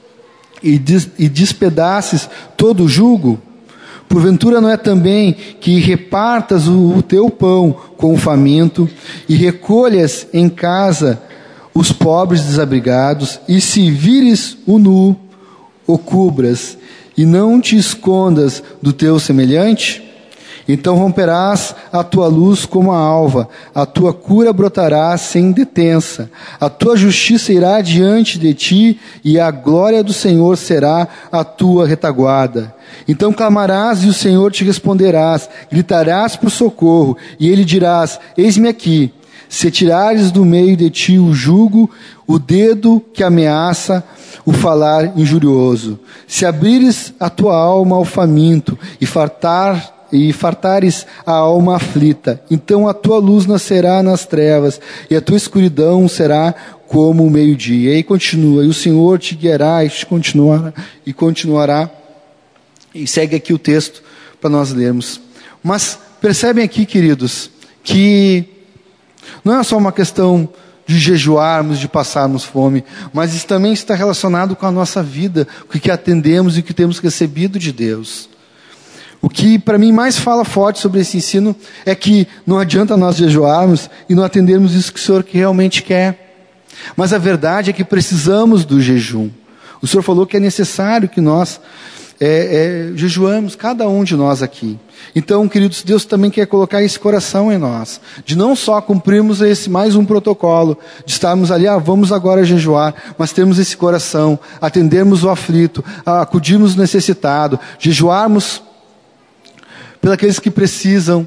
e, des, e despedaces todo o jugo? Porventura não é também que repartas o, o teu pão com o faminto e recolhas em casa os pobres desabrigados, e se vires o nu, o cubras, e não te escondas do teu semelhante? Então romperás a tua luz como a alva, a tua cura brotará sem detença, a tua justiça irá diante de ti, e a glória do Senhor será a tua retaguarda. Então clamarás e o Senhor te responderás, gritarás por socorro, e ele dirás: eis-me aqui. se tirares do meio de ti o jugo, o dedo que ameaça o falar injurioso, se abrires a tua alma ao faminto e fartar e fartares a alma aflita, então a tua luz nascerá nas trevas, e a tua escuridão será como o meio-dia. E aí continua, e o Senhor te guiará e te continuará, e continuará, e segue aqui o texto para nós lermos. Mas percebem aqui, queridos, que não é só uma questão de jejuarmos, de passarmos fome, mas isso também está relacionado com a nossa vida, com o que atendemos e o que temos recebido de Deus. O que para mim mais fala forte sobre esse ensino é que não adianta nós jejuarmos e não atendermos isso que o Senhor realmente quer. Mas a verdade é que precisamos do jejum. O Senhor falou que é necessário que nós é, é, jejuamos, cada um de nós aqui. Então, queridos, Deus também quer colocar esse coração em nós, de não só cumprirmos esse mais um protocolo, de estarmos ali, ah, vamos agora jejuar, mas termos esse coração, atendermos o aflito, acudirmos o necessitado, jejuarmos pelos aqueles que precisam.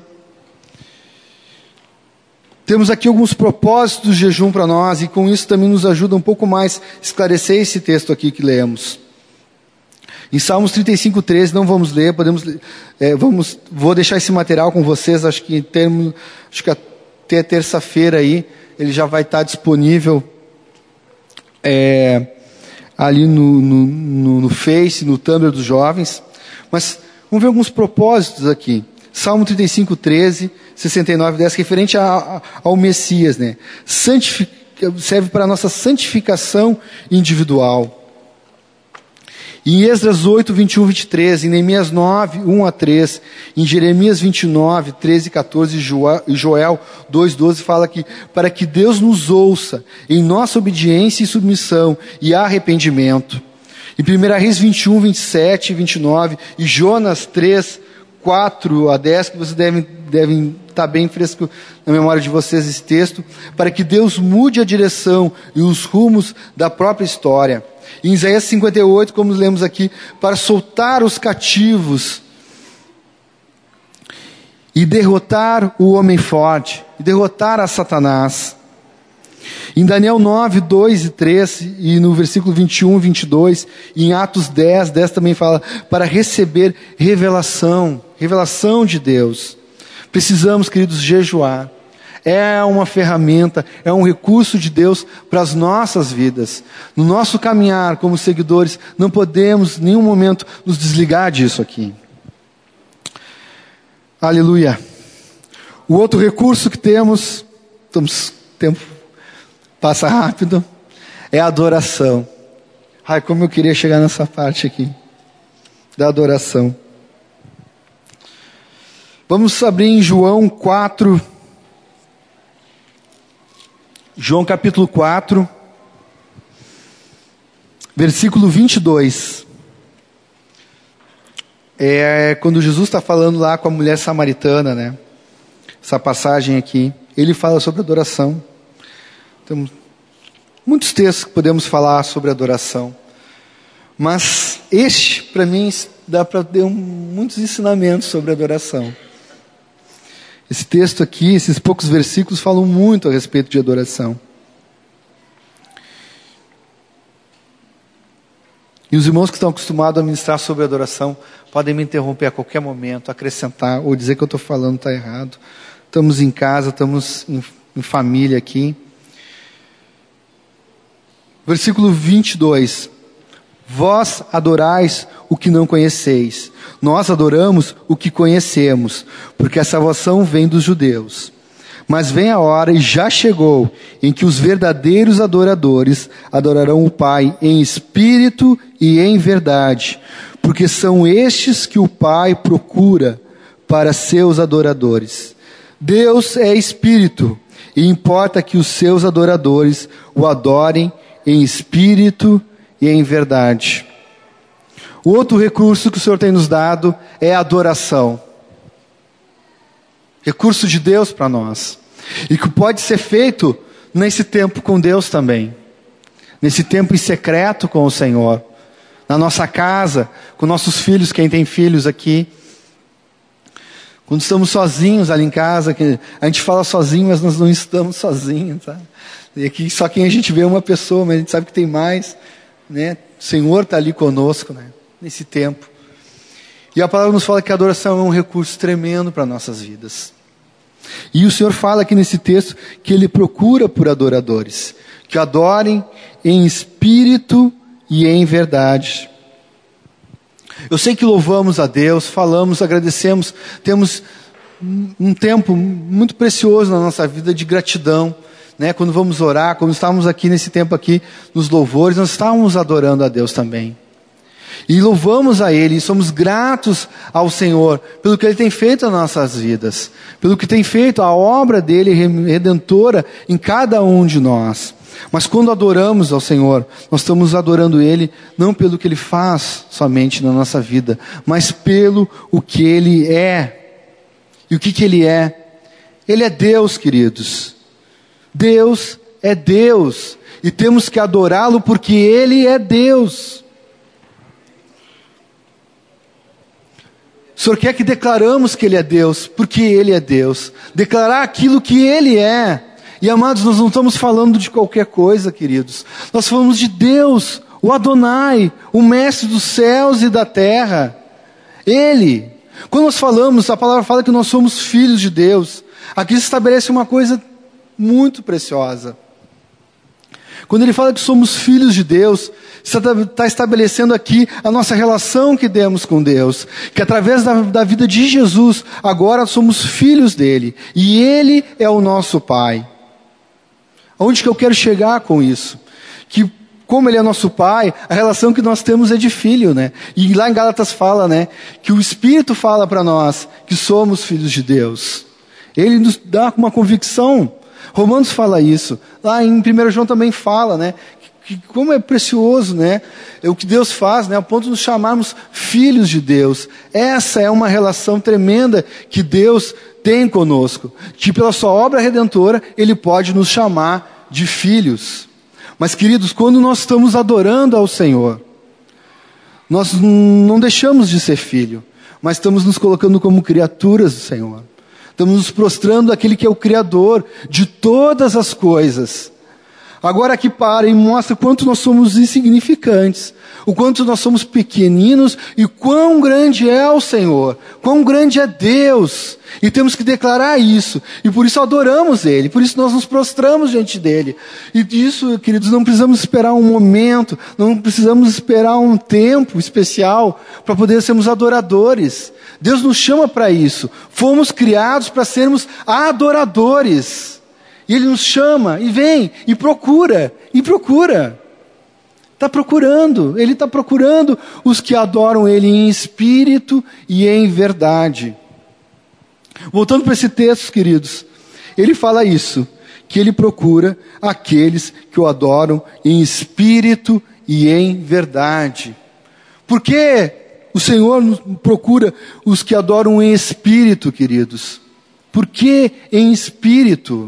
Temos aqui alguns propósitos do jejum para nós, e com isso também nos ajuda um pouco mais a esclarecer esse texto aqui que lemos. Em Salmos trinta e cinco, treze, não vamos ler, podemos, é, vamos, vou deixar esse material com vocês, acho que em termos, acho que até terça-feira aí, ele já vai estar disponível é, ali no, no, no, no Face, no Tumblr dos jovens. Mas vamos ver alguns propósitos aqui. Salmo trinta e cinco, treze, sessenta e nove, dez, referente a, a, ao Messias, né? Santific, serve para a nossa santificação individual. Em Esdras oito, vinte e um, vinte e três, em Neemias nove, um a três, em Jeremias vinte e nove, treze e catorze, e Joel dois, doze, fala que para que Deus nos ouça em nossa obediência e submissão e arrependimento. Em primeira Reis vinte e um, vinte e sete, vinte e nove, e Jonas três, quatro a dez, que vocês devem, devem estar bem fresco na memória de vocês esse texto, para que Deus mude a direção e os rumos da própria história. Em Isaías cinquenta e oito, como lemos aqui, para soltar os cativos e derrotar o homem forte, e derrotar a Satanás. Em Daniel nove, dois e três, e no versículo vinte e um, vinte e dois, e em Atos dez, dez também fala, para receber revelação, revelação de Deus. Precisamos, queridos, jejuar. É uma ferramenta, é um recurso de Deus para as nossas vidas. No nosso caminhar como seguidores, não podemos em nenhum momento nos desligar disso aqui. Aleluia. O outro recurso que temos, estamos, tempo passa rápido, é a adoração. Ai, como eu queria chegar nessa parte aqui, da adoração. Vamos abrir em João quatro, João capítulo quatro, versículo vinte e dois. É quando Jesus está falando lá com a mulher samaritana, né? Essa passagem aqui, ele fala sobre adoração. Temos muitos textos que podemos falar sobre adoração, mas este, para mim, dá para ter um, muitos ensinamentos sobre adoração. Esse texto aqui, esses poucos versículos falam muito a respeito de adoração. E os irmãos que estão acostumados a ministrar sobre adoração podem me interromper a qualquer momento, acrescentar ou dizer que eu estou falando está errado. Estamos em casa, estamos em, em família aqui. Versículo vinte e dois. Vós adorais o que não conheceis. Nós adoramos o que conhecemos, porque a salvação vem dos judeus. Mas vem a hora, e já chegou, em que os verdadeiros adoradores adorarão o Pai em espírito e em verdade, porque são estes que o Pai procura para seus adoradores. Deus é espírito, e importa que os seus adoradores o adorem em espírito e em verdade. O outro recurso que o Senhor tem nos dado é a adoração. Recurso de Deus para nós. E que pode ser feito nesse tempo com Deus também. Nesse tempo em secreto com o Senhor. Na nossa casa, com nossos filhos, quem tem filhos aqui. Quando estamos sozinhos ali em casa, que a gente fala sozinho, mas nós não estamos sozinhos, tá? E aqui só quem a gente vê é uma pessoa, mas a gente sabe que tem mais, né? O Senhor está ali conosco, né? Nesse tempo. E a palavra nos fala que a adoração é um recurso tremendo para nossas vidas. E o Senhor fala aqui nesse texto que Ele procura por adoradores, que adorem em espírito e em verdade. Eu sei que louvamos a Deus, falamos, agradecemos, temos um tempo muito precioso na nossa vida de gratidão, né? Quando vamos orar, quando estávamos aqui nesse tempo aqui nos louvores, nós estávamos adorando a Deus também. E louvamos a Ele, e somos gratos ao Senhor pelo que Ele tem feito nas nossas vidas, pelo que tem feito a obra dEle redentora em cada um de nós. Mas quando adoramos ao Senhor, nós estamos adorando Ele não pelo que Ele faz somente na nossa vida, mas pelo o que Ele é. E o que, que Ele é? Ele é Deus, queridos. Deus é Deus. E temos que adorá-lo porque Ele é Deus. O Senhor quer que declaramos que Ele é Deus, porque Ele é Deus. Declarar aquilo que Ele é. E amados, nós não estamos falando de qualquer coisa, queridos. Nós falamos de Deus, o Adonai, o Mestre dos céus e da terra. Ele. Quando nós falamos, a palavra fala que nós somos filhos de Deus. Aqui se estabelece uma coisa muito preciosa. Quando ele fala que somos filhos de Deus, está estabelecendo aqui a nossa relação que temos com Deus. Que através da, da vida de Jesus, agora somos filhos dele. E Ele é o nosso Pai. Aonde que eu quero chegar com isso? Que como Ele é nosso Pai, a relação que nós temos é de filho, né? E lá em Gálatas fala, né? Que o Espírito fala para nós que somos filhos de Deus. Ele nos dá uma convicção. Romanos fala isso. Lá em primeiro João também fala, né? Que, que como é precioso, né? É o que Deus faz, né? A ponto de nos chamarmos filhos de Deus. Essa é uma relação tremenda que Deus tem conosco. Que pela sua obra redentora, Ele pode nos chamar de filhos. Mas queridos, quando nós estamos adorando ao Senhor, nós não deixamos de ser filho, mas estamos nos colocando como criaturas do Senhor. Estamos nos prostrando àquele que é o Criador de todas as coisas. Agora aqui para e mostra quanto nós somos insignificantes, o quanto nós somos pequeninos e quão grande é o Senhor, quão grande é Deus. E temos que declarar isso, e por isso adoramos Ele, por isso nós nos prostramos diante dEle. E disso, queridos, não precisamos esperar um momento, não precisamos esperar um tempo especial para poder sermos adoradores. Deus nos chama para isso. Fomos criados para sermos adoradores. E Ele nos chama, e vem, e procura, e procura. Está procurando, Ele está procurando os que adoram Ele em espírito e em verdade. Voltando para esse texto, queridos, Ele fala isso, que Ele procura aqueles que o adoram em espírito e em verdade. Por que o Senhor procura os que adoram em espírito, queridos? Por que em espírito?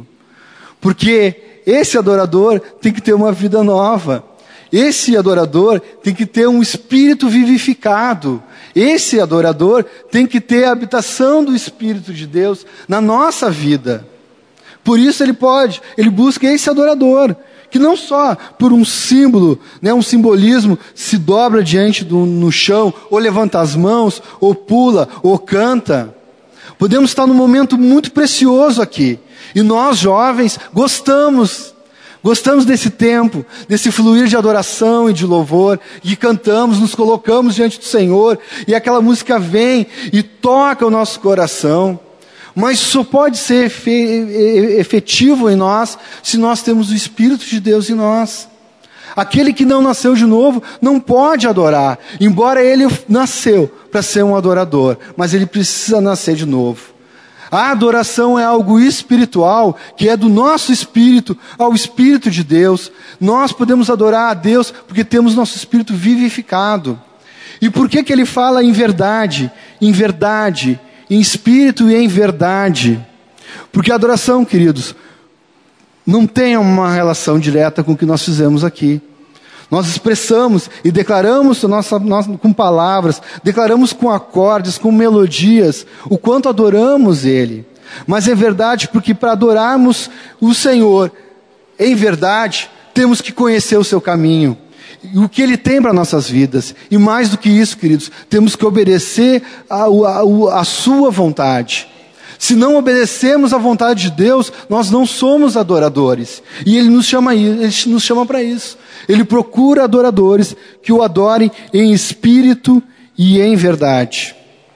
Porque esse adorador tem que ter uma vida nova. Esse adorador tem que ter um espírito vivificado. Esse adorador tem que ter a habitação do Espírito de Deus na nossa vida. Por isso ele pode, ele busca esse adorador, que não só por um símbolo, né, um simbolismo, se dobra diante do no chão, ou levanta as mãos, ou pula, ou canta. Podemos estar num momento muito precioso aqui. E nós, jovens, gostamos, gostamos desse tempo, desse fluir de adoração e de louvor, e cantamos, nos colocamos diante do Senhor, e aquela música vem e toca o nosso coração. Mas só pode ser efetivo em nós, se nós temos o Espírito de Deus em nós. Aquele que não nasceu de novo, não pode adorar, embora ele nasceu para ser um adorador, mas ele precisa nascer de novo. A adoração é algo espiritual, que é do nosso espírito ao Espírito de Deus. Nós podemos adorar a Deus porque temos nosso espírito vivificado. E por que que ele fala em verdade, em verdade, em espírito e em verdade? Porque a adoração, queridos, não tem uma relação direta com o que nós fizemos aqui. Nós expressamos e declaramos nossa, nossa, com palavras, declaramos com acordes, com melodias, o quanto adoramos Ele. Mas é verdade, porque para adorarmos o Senhor, em verdade, temos que conhecer o seu caminho, e o que Ele tem para nossas vidas. E mais do que isso, queridos, temos que obedecer a, a, a sua vontade. Se não obedecermos à vontade de Deus, nós não somos adoradores. E Ele nos chama, Ele nos chama para isso. Ele procura adoradores que o adorem em espírito e em verdade.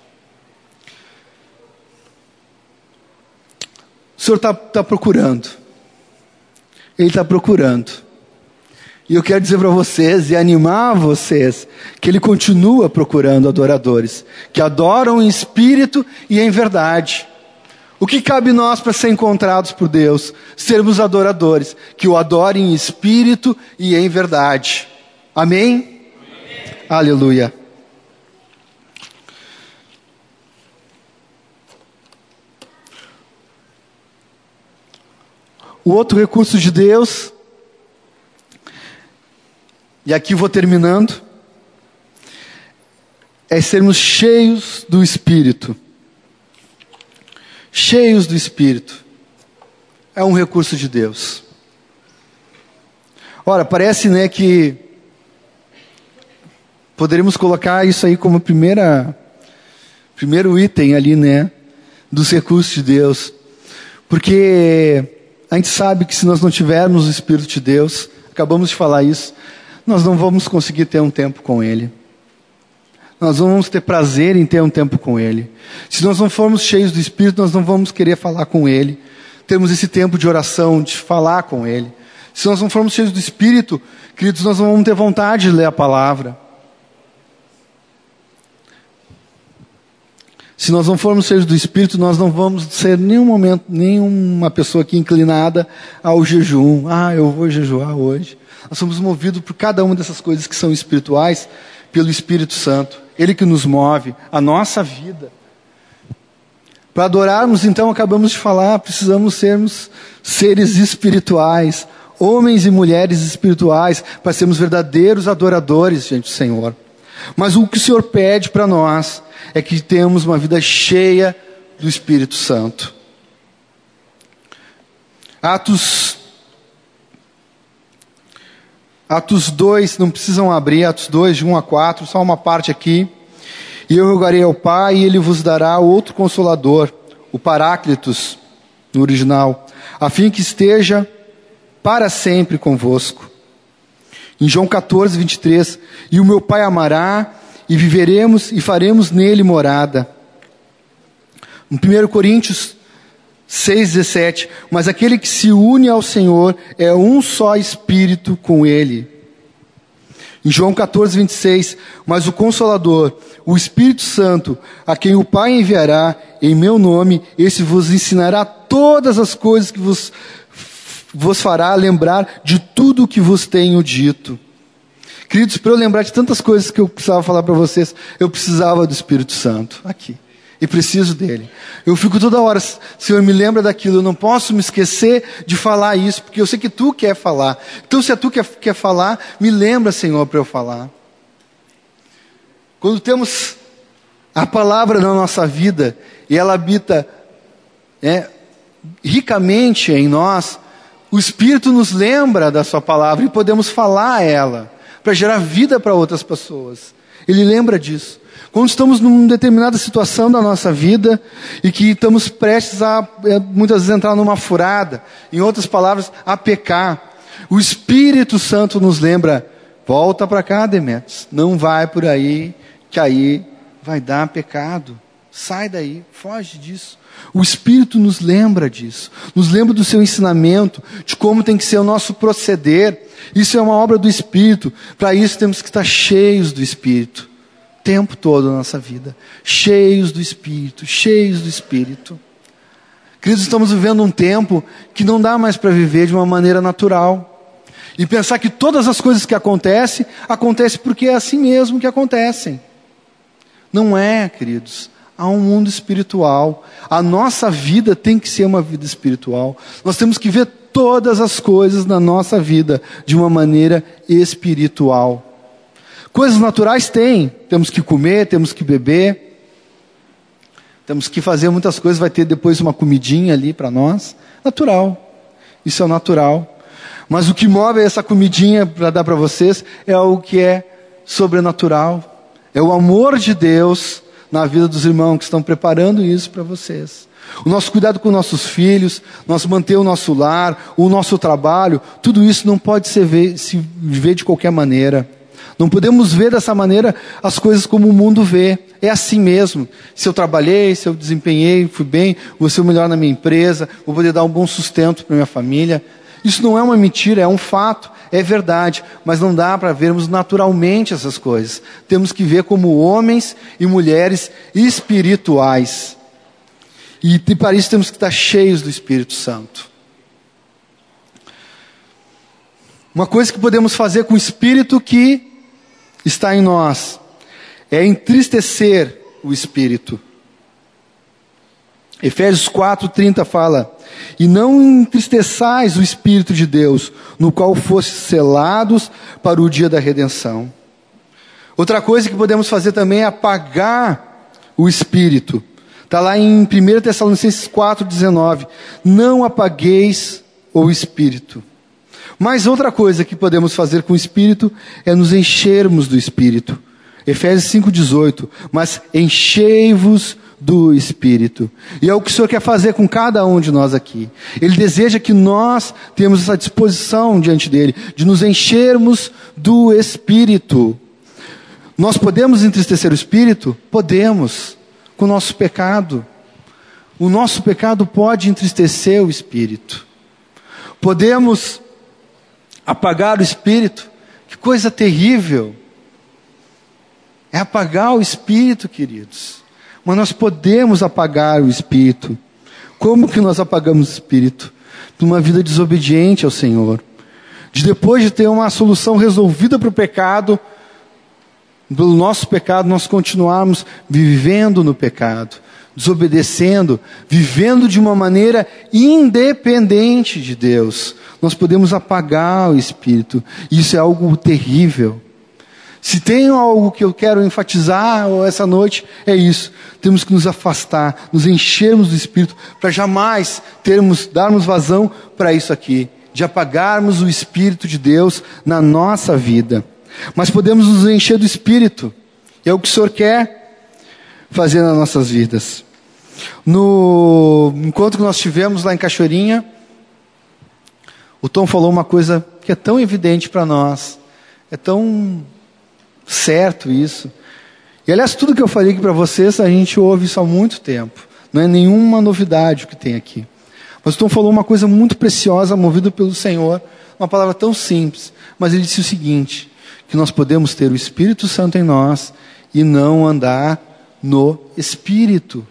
O Senhor está tá procurando. Ele está procurando. E eu quero dizer para vocês e animar vocês que Ele continua procurando adoradores que adoram em espírito e em verdade. O que cabe nós para ser encontrados por Deus? Sermos adoradores, que o adorem em espírito e em verdade. Amém? Amém. Aleluia. O outro recurso de Deus, e aqui vou terminando, é sermos cheios do Espírito. Cheios do Espírito. É um recurso de Deus. Ora, parece, né, que poderíamos colocar isso aí como primeira, primeiro item ali, né, dos recursos de Deus. Porque a gente sabe que se nós não tivermos o Espírito de Deus, acabamos de falar isso, nós não vamos conseguir ter um tempo com Ele. Nós não vamos ter prazer em ter um tempo com Ele. Se nós não formos cheios do Espírito, nós não vamos querer falar com Ele. Temos esse tempo de oração, de falar com Ele. Se nós não formos cheios do Espírito, queridos, nós não vamos ter vontade de ler a palavra. Se nós não formos cheios do Espírito, nós não vamos ser em nenhum momento, nenhuma pessoa aqui inclinada ao jejum. Ah, eu vou jejuar hoje. Nós somos movidos por cada uma dessas coisas que são espirituais, pelo Espírito Santo. Ele que nos move, a nossa vida. Para adorarmos, então, acabamos de falar, precisamos sermos seres espirituais, homens e mulheres espirituais, para sermos verdadeiros adoradores diante do Senhor. Mas o que o Senhor pede para nós é que tenhamos uma vida cheia do Espírito Santo. Atos Atos dois, não precisam abrir, Atos dois, de um a quatro, só uma parte aqui. E eu rogarei ao Pai, e Ele vos dará outro Consolador, o Paráclitos, no original, a fim que esteja para sempre convosco. Em João catorze, vinte e três, e o meu Pai amará, e viveremos e faremos nele morada. Em primeiro Coríntios seis, dezessete, mas aquele que se une ao Senhor é um só Espírito com Ele. Em João catorze, vinte e seis, mas o Consolador, o Espírito Santo, a quem o Pai enviará em meu nome, esse vos ensinará todas as coisas que vos, vos fará lembrar de tudo o que vos tenho dito. Queridos, para eu lembrar de tantas coisas que eu precisava falar para vocês, eu precisava do Espírito Santo, aqui. E preciso dele. Eu fico toda hora, Senhor, me lembra daquilo, eu não posso me esquecer de falar isso, porque eu sei que Tu quer falar. Então, se é Tu que quer falar, me lembra, Senhor, para eu falar. Quando temos a palavra na nossa vida, e ela habita é, ricamente em nós, o Espírito nos lembra da Sua palavra, e podemos falar ela, para gerar vida para outras pessoas. Ele lembra disso. Quando estamos numa determinada situação da nossa vida e que estamos prestes a, muitas vezes, entrar numa furada, em outras palavras, a pecar, o Espírito Santo nos lembra, volta para cá, Demetrios, não vai por aí, que aí vai dar pecado, sai daí, foge disso. O Espírito nos lembra disso, nos lembra do seu ensinamento, de como tem que ser o nosso proceder. Isso é uma obra do Espírito, para isso temos que estar cheios do Espírito. Tempo todo na nossa vida, cheios do Espírito, cheios do Espírito. Queridos, estamos vivendo um tempo que não dá mais para viver de uma maneira natural. E pensar que todas as coisas que acontecem, acontecem porque é assim mesmo que acontecem. Não é, queridos. Há um mundo espiritual. A nossa vida tem que ser uma vida espiritual. Nós temos que ver todas as coisas na nossa vida de uma maneira espiritual. Coisas naturais tem, temos que comer, temos que beber, temos que fazer muitas coisas, vai ter depois uma comidinha ali para nós, natural, isso é o natural. Mas o que move essa comidinha para dar para vocês é algo que é sobrenatural, é o amor de Deus na vida dos irmãos que estão preparando isso para vocês. O nosso cuidado com nossos filhos, nós manter o nosso lar, o nosso trabalho, tudo isso não pode ser ver, se viver de qualquer maneira. Não podemos ver dessa maneira as coisas como o mundo vê. É assim mesmo. Se eu trabalhei, se eu desempenhei, fui bem, vou ser o melhor na minha empresa, vou poder dar um bom sustento para minha família. Isso não é uma mentira, é um fato, é verdade. Mas não dá para vermos naturalmente essas coisas. Temos que ver como homens e mulheres espirituais. E para isso temos que estar cheios do Espírito Santo. Uma coisa que podemos fazer com o Espírito que está em nós é entristecer o Espírito. Efésios quatro, trinta fala: e não entristeçais o Espírito de Deus, no qual fostes selados para o dia da redenção. Outra coisa que podemos fazer também é apagar o Espírito. Está lá em primeira Tessalonicenses quatro, dezenove. Não apagueis o Espírito. Mas outra coisa que podemos fazer com o Espírito é nos enchermos do Espírito. Efésios cinco, dezoito. Mas enchei-vos do Espírito. E é o que o Senhor quer fazer com cada um de nós aqui. Ele deseja que nós tenhamos essa disposição diante dele, de nos enchermos do Espírito. Nós podemos entristecer o Espírito? Podemos. Com o nosso pecado. O nosso pecado pode entristecer o Espírito. Podemos apagar o Espírito. Que coisa terrível. É apagar o Espírito, queridos. Mas nós podemos apagar o Espírito. Como que nós apagamos o Espírito? De uma vida desobediente ao Senhor. De depois de ter uma solução resolvida para o pecado, pelo nosso pecado, nós continuarmos vivendo no pecado, desobedecendo, vivendo de uma maneira independente de Deus. Nós podemos apagar o Espírito. Isso é algo terrível. Se tem algo que eu quero enfatizar essa noite, é isso. Temos que nos afastar, nos enchermos do Espírito, para jamais termos, darmos vazão para isso aqui, de apagarmos o Espírito de Deus na nossa vida. Mas podemos nos encher do Espírito. É o que o Senhor quer fazer nas nossas vidas. No encontro que nós tivemos lá em Cachoeirinha, o Tom falou uma coisa que é tão evidente para nós. É tão certo isso. E aliás, tudo que eu falei aqui para vocês, a gente ouve isso há muito tempo. Não é nenhuma novidade o que tem aqui. Mas o Tom falou uma coisa muito preciosa, movido pelo Senhor. Uma palavra tão simples. Mas ele disse o seguinte: que nós podemos ter o Espírito Santo em nós e não andar no Espírito.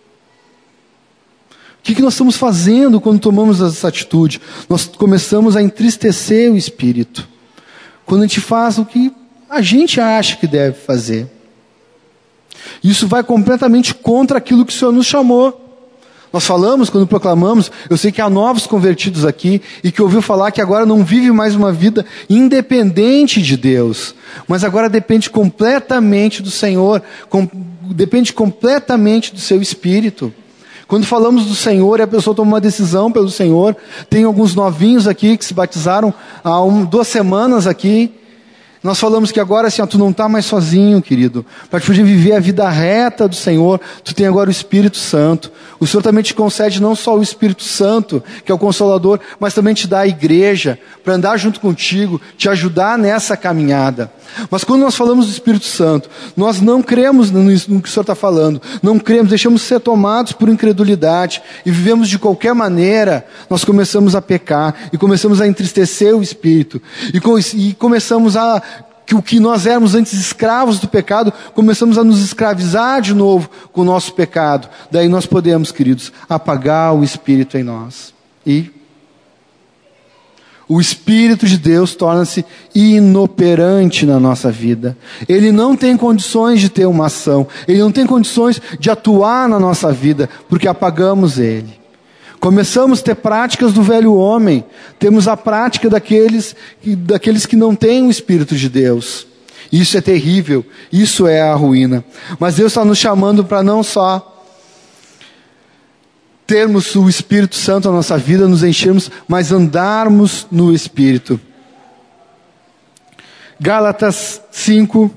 O que, que nós estamos fazendo quando tomamos essa atitude? Nós começamos a entristecer o Espírito. Quando a gente faz o que a gente acha que deve fazer. Isso vai completamente contra aquilo que o Senhor nos chamou. Nós falamos, quando proclamamos, eu sei que há novos convertidos aqui, e que ouviu falar que agora não vive mais uma vida independente de Deus, mas agora depende completamente do Senhor, com, depende completamente do seu Espírito. Quando falamos do Senhor e a pessoa toma uma decisão pelo Senhor, tem alguns novinhos aqui que se batizaram há um, duas semanas aqui. Nós falamos que agora assim, ó, tu não está mais sozinho, querido. Para poder viver a vida reta do Senhor, tu tem agora o Espírito Santo. O Senhor também te concede não só o Espírito Santo, que é o Consolador, mas também te dá a igreja, para andar junto contigo, te ajudar nessa caminhada. Mas quando nós falamos do Espírito Santo, nós não cremos no, no que o Senhor está falando. Não cremos, deixamos ser tomados por incredulidade e vivemos de qualquer maneira. Nós começamos a pecar e começamos a entristecer o Espírito. E, com, e começamos a... que o que nós éramos antes escravos do pecado, começamos a nos escravizar de novo com o nosso pecado. Daí nós podemos, queridos, apagar o Espírito em nós. E o Espírito de Deus torna-se inoperante na nossa vida. Ele não tem condições de ter uma ação. Ele não tem condições de atuar na nossa vida, porque apagamos ele. Começamos a ter práticas do velho homem. Temos a prática daqueles, daqueles que não têm o Espírito de Deus. Isso é terrível. Isso é a ruína. Mas Deus está nos chamando para não só termos o Espírito Santo na nossa vida, nos enchermos, mas andarmos no Espírito. Gálatas cinco.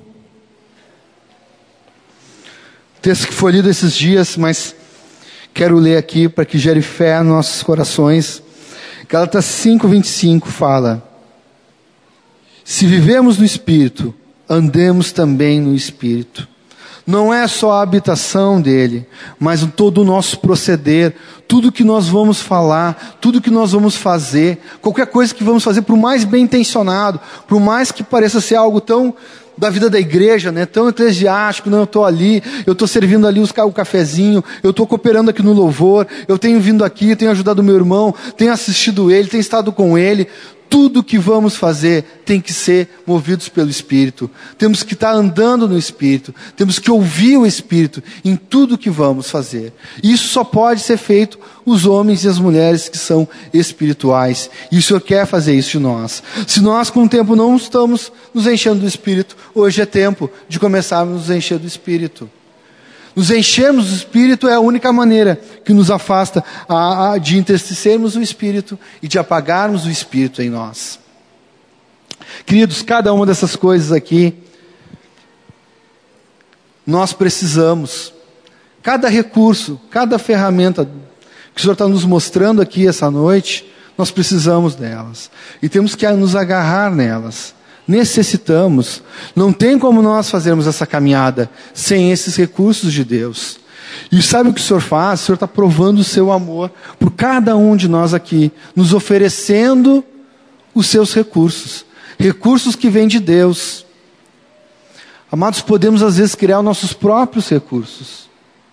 Texto que foi lido esses dias, mas quero ler aqui para que gere fé nos nossos corações. Gálatas cinco, vinte e cinco fala: se vivemos no Espírito, andemos também no Espírito. Não é só a habitação dele, mas todo o nosso proceder, tudo que nós vamos falar, tudo que nós vamos fazer, qualquer coisa que vamos fazer, por mais bem intencionado, por mais que pareça ser algo tão da vida da igreja, né, tão eclesiástico, não, eu estou ali, eu estou servindo ali os, o cafezinho, eu estou cooperando aqui no louvor, eu tenho vindo aqui, tenho ajudado meu irmão, tenho assistido ele, tenho estado com ele. Tudo que vamos fazer tem que ser movidos pelo Espírito. Temos que estar andando no Espírito. Temos que ouvir o Espírito em tudo que vamos fazer. Isso só pode ser feito os homens e as mulheres que são espirituais. E o Senhor quer fazer isso de nós. Se nós com o tempo não estamos nos enchendo do Espírito, hoje é tempo de começarmos a nos encher do Espírito. Nos enchermos do Espírito é a única maneira que nos afasta a, a, de entristecermos o Espírito e de apagarmos o Espírito em nós. Queridos, cada uma dessas coisas aqui, nós precisamos. Cada recurso, cada ferramenta que o Senhor está nos mostrando aqui essa noite, nós precisamos delas. E temos que nos agarrar nelas. Necessitamos. Não tem como nós fazermos essa caminhada sem esses recursos de Deus. E sabe o que o Senhor faz? O Senhor está provando o seu amor por cada um de nós aqui, nos oferecendo os seus recursos. Recursos que vêm de Deus. Amados, podemos às vezes criar nossos próprios recursos.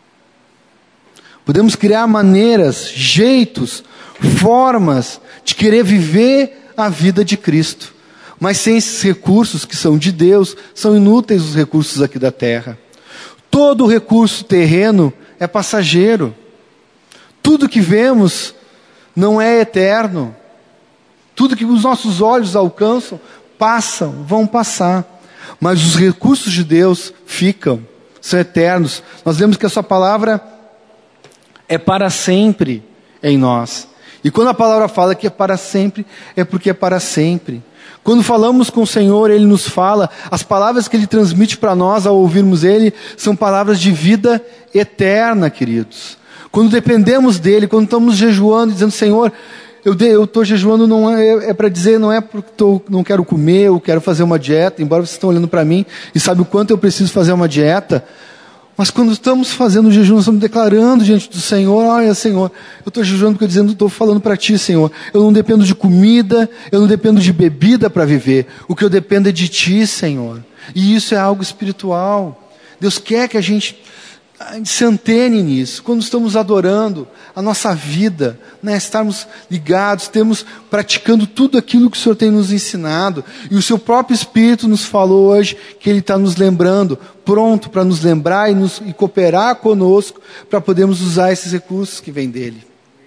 Podemos criar maneiras, jeitos, formas de querer viver a vida de Cristo. Mas sem esses recursos que são de Deus, são inúteis os recursos aqui da terra. Todo recurso terreno é passageiro. Tudo que vemos não é eterno. Tudo que os nossos olhos alcançam, passam, vão passar. Mas os recursos de Deus ficam, são eternos. Nós vemos que a sua palavra é para sempre em nós. E quando a palavra fala que é para sempre, é porque é para sempre. Quando falamos com o Senhor, Ele nos fala, as palavras que Ele transmite para nós ao ouvirmos Ele, são palavras de vida eterna, queridos. Quando dependemos dEle, quando estamos jejuando, dizendo, Senhor, eu estou jejuando, não é, é para dizer, não é porque tô, não quero comer, eu quero fazer uma dieta, embora vocês estão olhando para mim e sabem o quanto eu preciso fazer uma dieta. Mas quando estamos fazendo o jejum, nós estamos declarando diante do Senhor, olha Senhor, eu estou jejuando porque eu dizendo, estou falando para Ti, Senhor, eu não dependo de comida, eu não dependo de bebida para viver, o que eu dependo é de Ti, Senhor. E isso é algo espiritual. Deus quer que a gente se antene nisso. Quando estamos adorando, a nossa vida, né, estarmos ligados, temos praticando tudo aquilo que o Senhor tem nos ensinado. E o Seu próprio Espírito nos falou hoje que Ele está nos lembrando, pronto para nos lembrar e, nos, e cooperar conosco para podermos usar esses recursos que vêm dEle.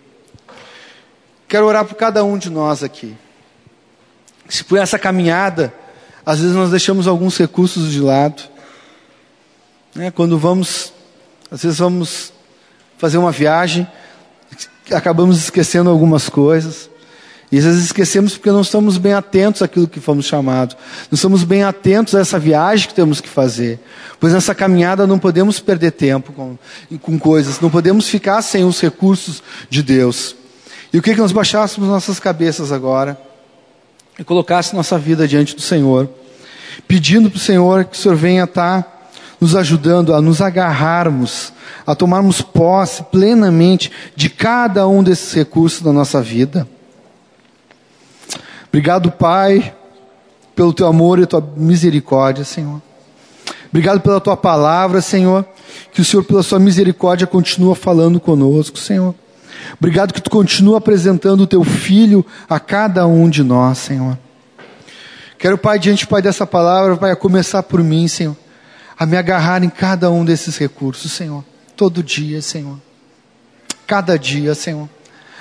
Quero orar por cada um de nós aqui. Se por essa caminhada, às vezes nós deixamos alguns recursos de lado. Né, quando vamos... Às vezes vamos fazer uma viagem, acabamos esquecendo algumas coisas. E às vezes esquecemos porque não estamos bem atentos àquilo que fomos chamados. Não estamos bem atentos a essa viagem que temos que fazer. Pois nessa caminhada não podemos perder tempo com, com coisas. Não podemos ficar sem os recursos de Deus. E o que que nós baixássemos nossas cabeças agora? E colocasse nossa vida diante do Senhor. Pedindo para o Senhor que o Senhor venha estar nos ajudando a nos agarrarmos, a tomarmos posse plenamente de cada um desses recursos da nossa vida. Obrigado, Pai, pelo Teu amor e Tua misericórdia, Senhor. Obrigado pela Tua palavra, Senhor, que o Senhor, pela Sua misericórdia, continua falando conosco, Senhor. Obrigado que Tu continua apresentando o Teu Filho a cada um de nós, Senhor. Quero, Pai, diante, Pai, dessa palavra, Pai, a começar por mim, Senhor, a me agarrar em cada um desses recursos, Senhor, todo dia, Senhor, cada dia, Senhor,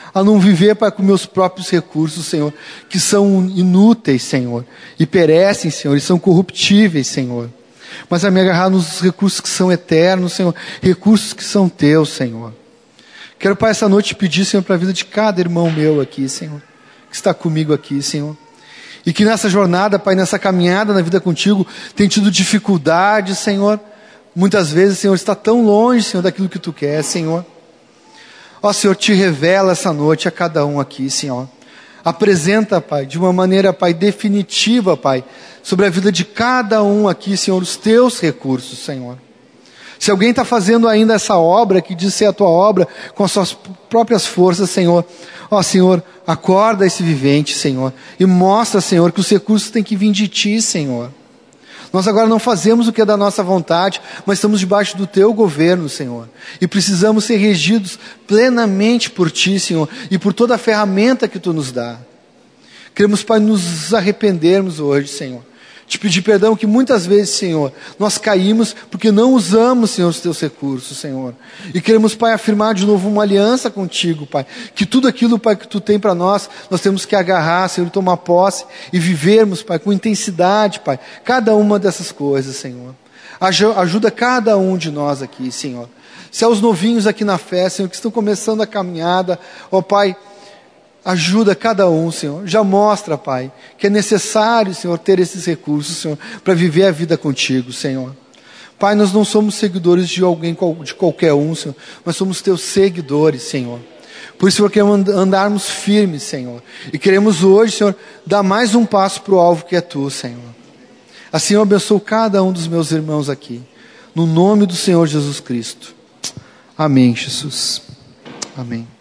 a não viver, Pai, com meus próprios recursos, Senhor, que são inúteis, Senhor, e perecem, Senhor, e são corruptíveis, Senhor, mas a me agarrar nos recursos que são eternos, Senhor, recursos que são teus, Senhor. Quero, Pai, essa noite pedir, Senhor, para a vida de cada irmão meu aqui, Senhor, que está comigo aqui, Senhor, e que nessa jornada, Pai, nessa caminhada na vida contigo, tem tido dificuldade, Senhor, muitas vezes, Senhor, está tão longe, Senhor, daquilo que tu quer, Senhor. Ó, Senhor, te revela essa noite a cada um aqui, Senhor. Apresenta, Pai, de uma maneira, Pai, definitiva, Pai, sobre a vida de cada um aqui, Senhor, os teus recursos, Senhor. Se alguém está fazendo ainda essa obra, que diz ser a tua obra, com as suas próprias forças, Senhor, ó, Senhor, acorda esse vivente, Senhor, e mostra, Senhor, que os recursos têm que vir de ti, Senhor. Nós agora não fazemos o que é da nossa vontade, mas estamos debaixo do teu governo, Senhor. E precisamos ser regidos plenamente por ti, Senhor, e por toda a ferramenta que tu nos dá. Queremos, Pai, nos arrependermos hoje, Senhor. Te pedir perdão que muitas vezes, Senhor, nós caímos porque não usamos, Senhor, os teus recursos, Senhor. E queremos, Pai, afirmar de novo uma aliança contigo, Pai. Que tudo aquilo, Pai, que tu tem para nós, nós temos que agarrar, Senhor, tomar posse e vivermos, Pai, com intensidade, Pai, cada uma dessas coisas, Senhor. Ajuda cada um de nós aqui, Senhor. Se há os novinhos aqui na fé, Senhor, que estão começando a caminhada, ó Pai, ajuda cada um, Senhor. Já mostra, Pai, que é necessário, Senhor, ter esses recursos, Senhor, para viver a vida contigo, Senhor. Pai, nós não somos seguidores de alguém, de qualquer um, Senhor, mas somos teus seguidores, Senhor. Por isso, Senhor, queremos andarmos firmes, Senhor. E queremos hoje, Senhor, dar mais um passo para o alvo que é tu, Senhor. Assim eu abençoo cada um dos meus irmãos aqui. No nome do Senhor Jesus Cristo. Amém, Jesus. Amém.